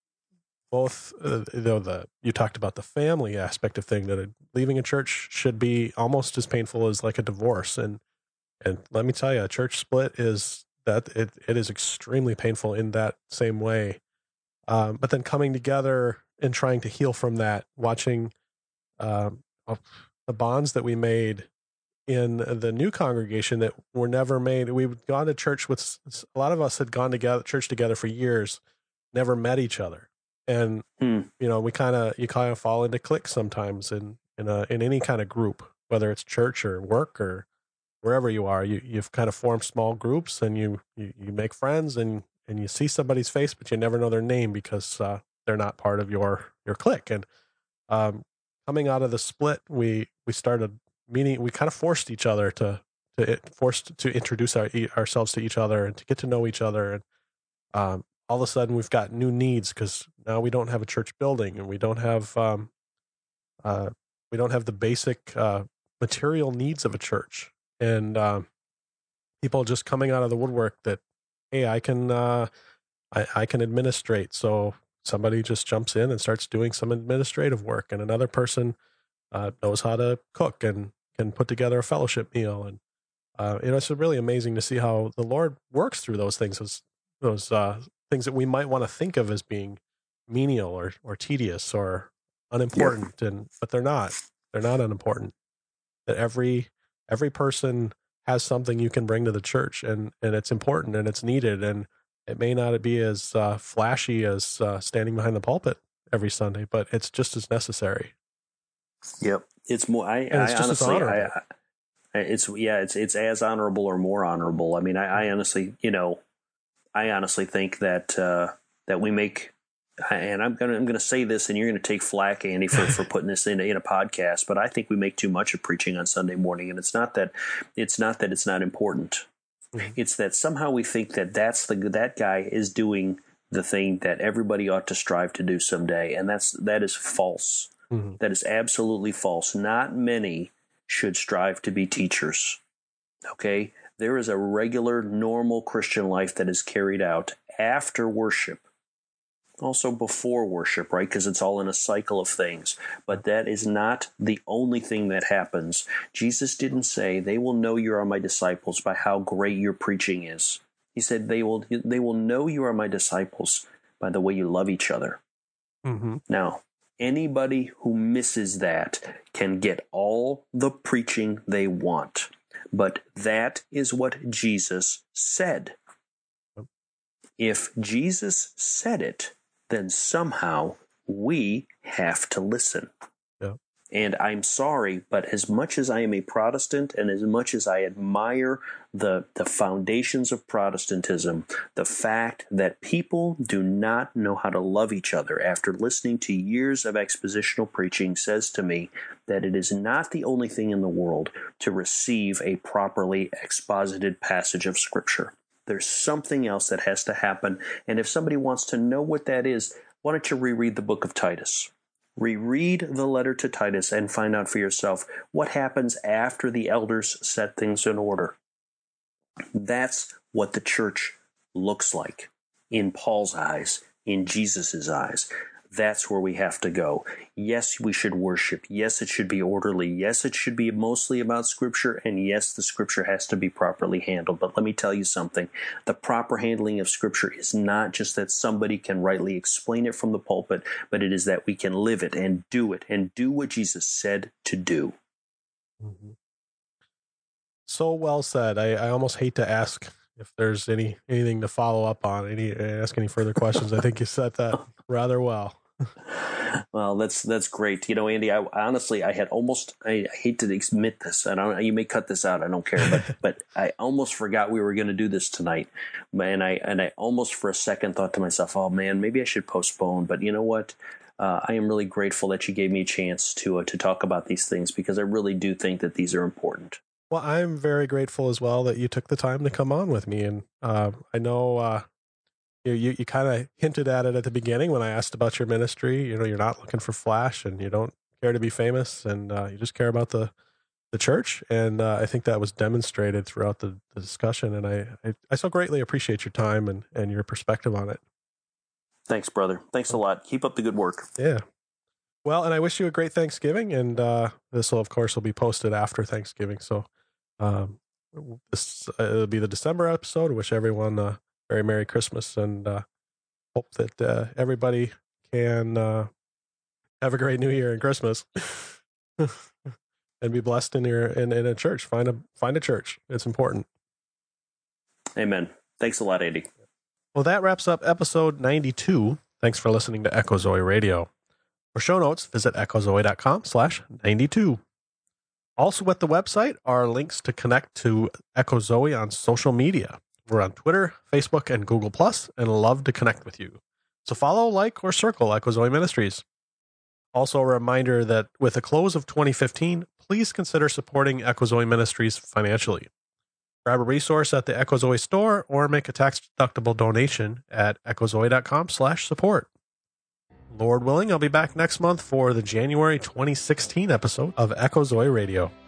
both, uh, you know, the, you talked about the family aspect of thing, that leaving a church should be almost as painful as like a divorce. And, and let me tell you, a church split is that it, it is extremely painful in that same way. Um, but then coming together and trying to heal from that, watching, um, the bonds that we made in the new congregation that were never made. We've gone to church with, a lot of us had gone together, church together for years, never met each other. And, hmm. you know, we kind of, you kind of fall into cliques sometimes in, in a, in any kind of group, whether it's church or work or wherever you are, you, you've kind of formed small groups, and you, you, you make friends, and, and you see somebody's face, but you never know their name because, uh, they're not part of your, your clique. And, um, coming out of the split, we, we started meaning we kind of forced each other to to forced to introduce our, ourselves to each other and to get to know each other. And um, all of a sudden, we've got new needs because now we don't have a church building, and we don't have um, uh, we don't have the basic uh, material needs of a church. And um, people just coming out of the woodwork that, hey, I can uh, I, I can administrate. So somebody just jumps in and starts doing some administrative work, and another person uh, knows how to cook and can put together a fellowship meal. And uh, you know, it's really amazing to see how the Lord works through those things, those those uh, things that we might want to think of as being menial or or tedious or unimportant, yeah. and but they're not. They're not unimportant. That every every person has something you can bring to the church, and and it's important and it's needed, and it may not be as uh, flashy as uh, standing behind the pulpit every Sunday, but it's just as necessary. Yep, it's more. I, and it's I just honestly, as honorable. I, I, it's yeah, it's it's as honorable or more honorable. I mean, I, I honestly, you know, I honestly think that uh, that we make. And I'm gonna I'm gonna say this, and you're gonna take flack, Andy, for, for putting this in in a podcast. But I think we make too much of preaching on Sunday morning, and it's not that it's not that it's not important. Mm-hmm. It's that somehow we think that that's the that guy is doing the thing that everybody ought to strive to do someday, and that's that is false. Mm-hmm. That is absolutely false. Not many should strive to be teachers. Okay, there is a regular, normal Christian life that is carried out after worship. Also before worship, right? Because it's all in a cycle of things. But that is not the only thing that happens. Jesus didn't say, they will know you are my disciples by how great your preaching is. He said, they will they will know you are my disciples by the way you love each other. Mm-hmm. Now, anybody who misses that can get all the preaching they want. But that is what Jesus said. If Jesus said it, then somehow we have to listen. Yeah. And I'm sorry, but as much as I am a Protestant and as much as I admire the, the foundations of Protestantism, the fact that people do not know how to love each other after listening to years of expositional preaching says to me that it is not the only thing in the world to receive a properly exposited passage of Scripture. There's something else that has to happen. And if somebody wants to know what that is, why don't you reread the book of Titus? Reread the letter to Titus and find out for yourself what happens after the elders set things in order. That's what the church looks like in Paul's eyes, in Jesus' eyes. That's where we have to go. Yes, we should worship. Yes, it should be orderly. Yes, it should be mostly about Scripture. And yes, the Scripture has to be properly handled. But let me tell you something. The proper handling of Scripture is not just that somebody can rightly explain it from the pulpit, but it is that we can live it and do it and do what Jesus said to do. Mm-hmm. So well said. I, I almost hate to ask if there's any anything to follow up on, any ask any further questions. I think you said that rather well. Well, that's that's great. You know, Andy, I honestly, I had almost, I, I hate to admit this, and I, you may cut this out, I don't care, but but I almost forgot we were going to do this tonight. And I, and I almost for a second thought to myself, oh man, maybe I should postpone. But you know what? Uh, I am really grateful that you gave me a chance to uh, to talk about these things, because I really do think that these are important. Well, I'm very grateful as well that you took the time to come on with me. And uh, I know uh, you you, you kind of hinted at it at the beginning when I asked about your ministry. You know, you're not looking for flash, and you don't care to be famous, and uh, you just care about the, the church. And uh, I think that was demonstrated throughout the, the discussion. And I, I, I so greatly appreciate your time and, and your perspective on it. Thanks, brother. Thanks a lot. Keep up the good work. Yeah. Well, and I wish you a great Thanksgiving. And uh, this will, of course, will be posted after Thanksgiving. So um, this uh, it'll be the December episode. Wish everyone a very Merry Christmas, and uh, hope that uh, everybody can uh, have a great New Year and Christmas, and be blessed in your in, in a church. Find a find a church. It's important. Amen. Thanks a lot, Andy. Well, that wraps up episode ninety-two. Thanks for listening to Echo Zoe Radio. For show notes, visit echozoe.com slash 92. Also at the website are links to connect to Echo Zoe on social media. We're on Twitter, Facebook, and Google Plus, and love to connect with you. So follow, like, or circle Echo Zoe Ministries. Also, a reminder that with the close of twenty fifteen, please consider supporting Echo Zoe Ministries financially. Grab a resource at the Echo Zoe store or make a tax-deductible donation at echozoe.com slash support. Lord willing, I'll be back next month for the January twenty sixteen episode of Echo Zoe Radio.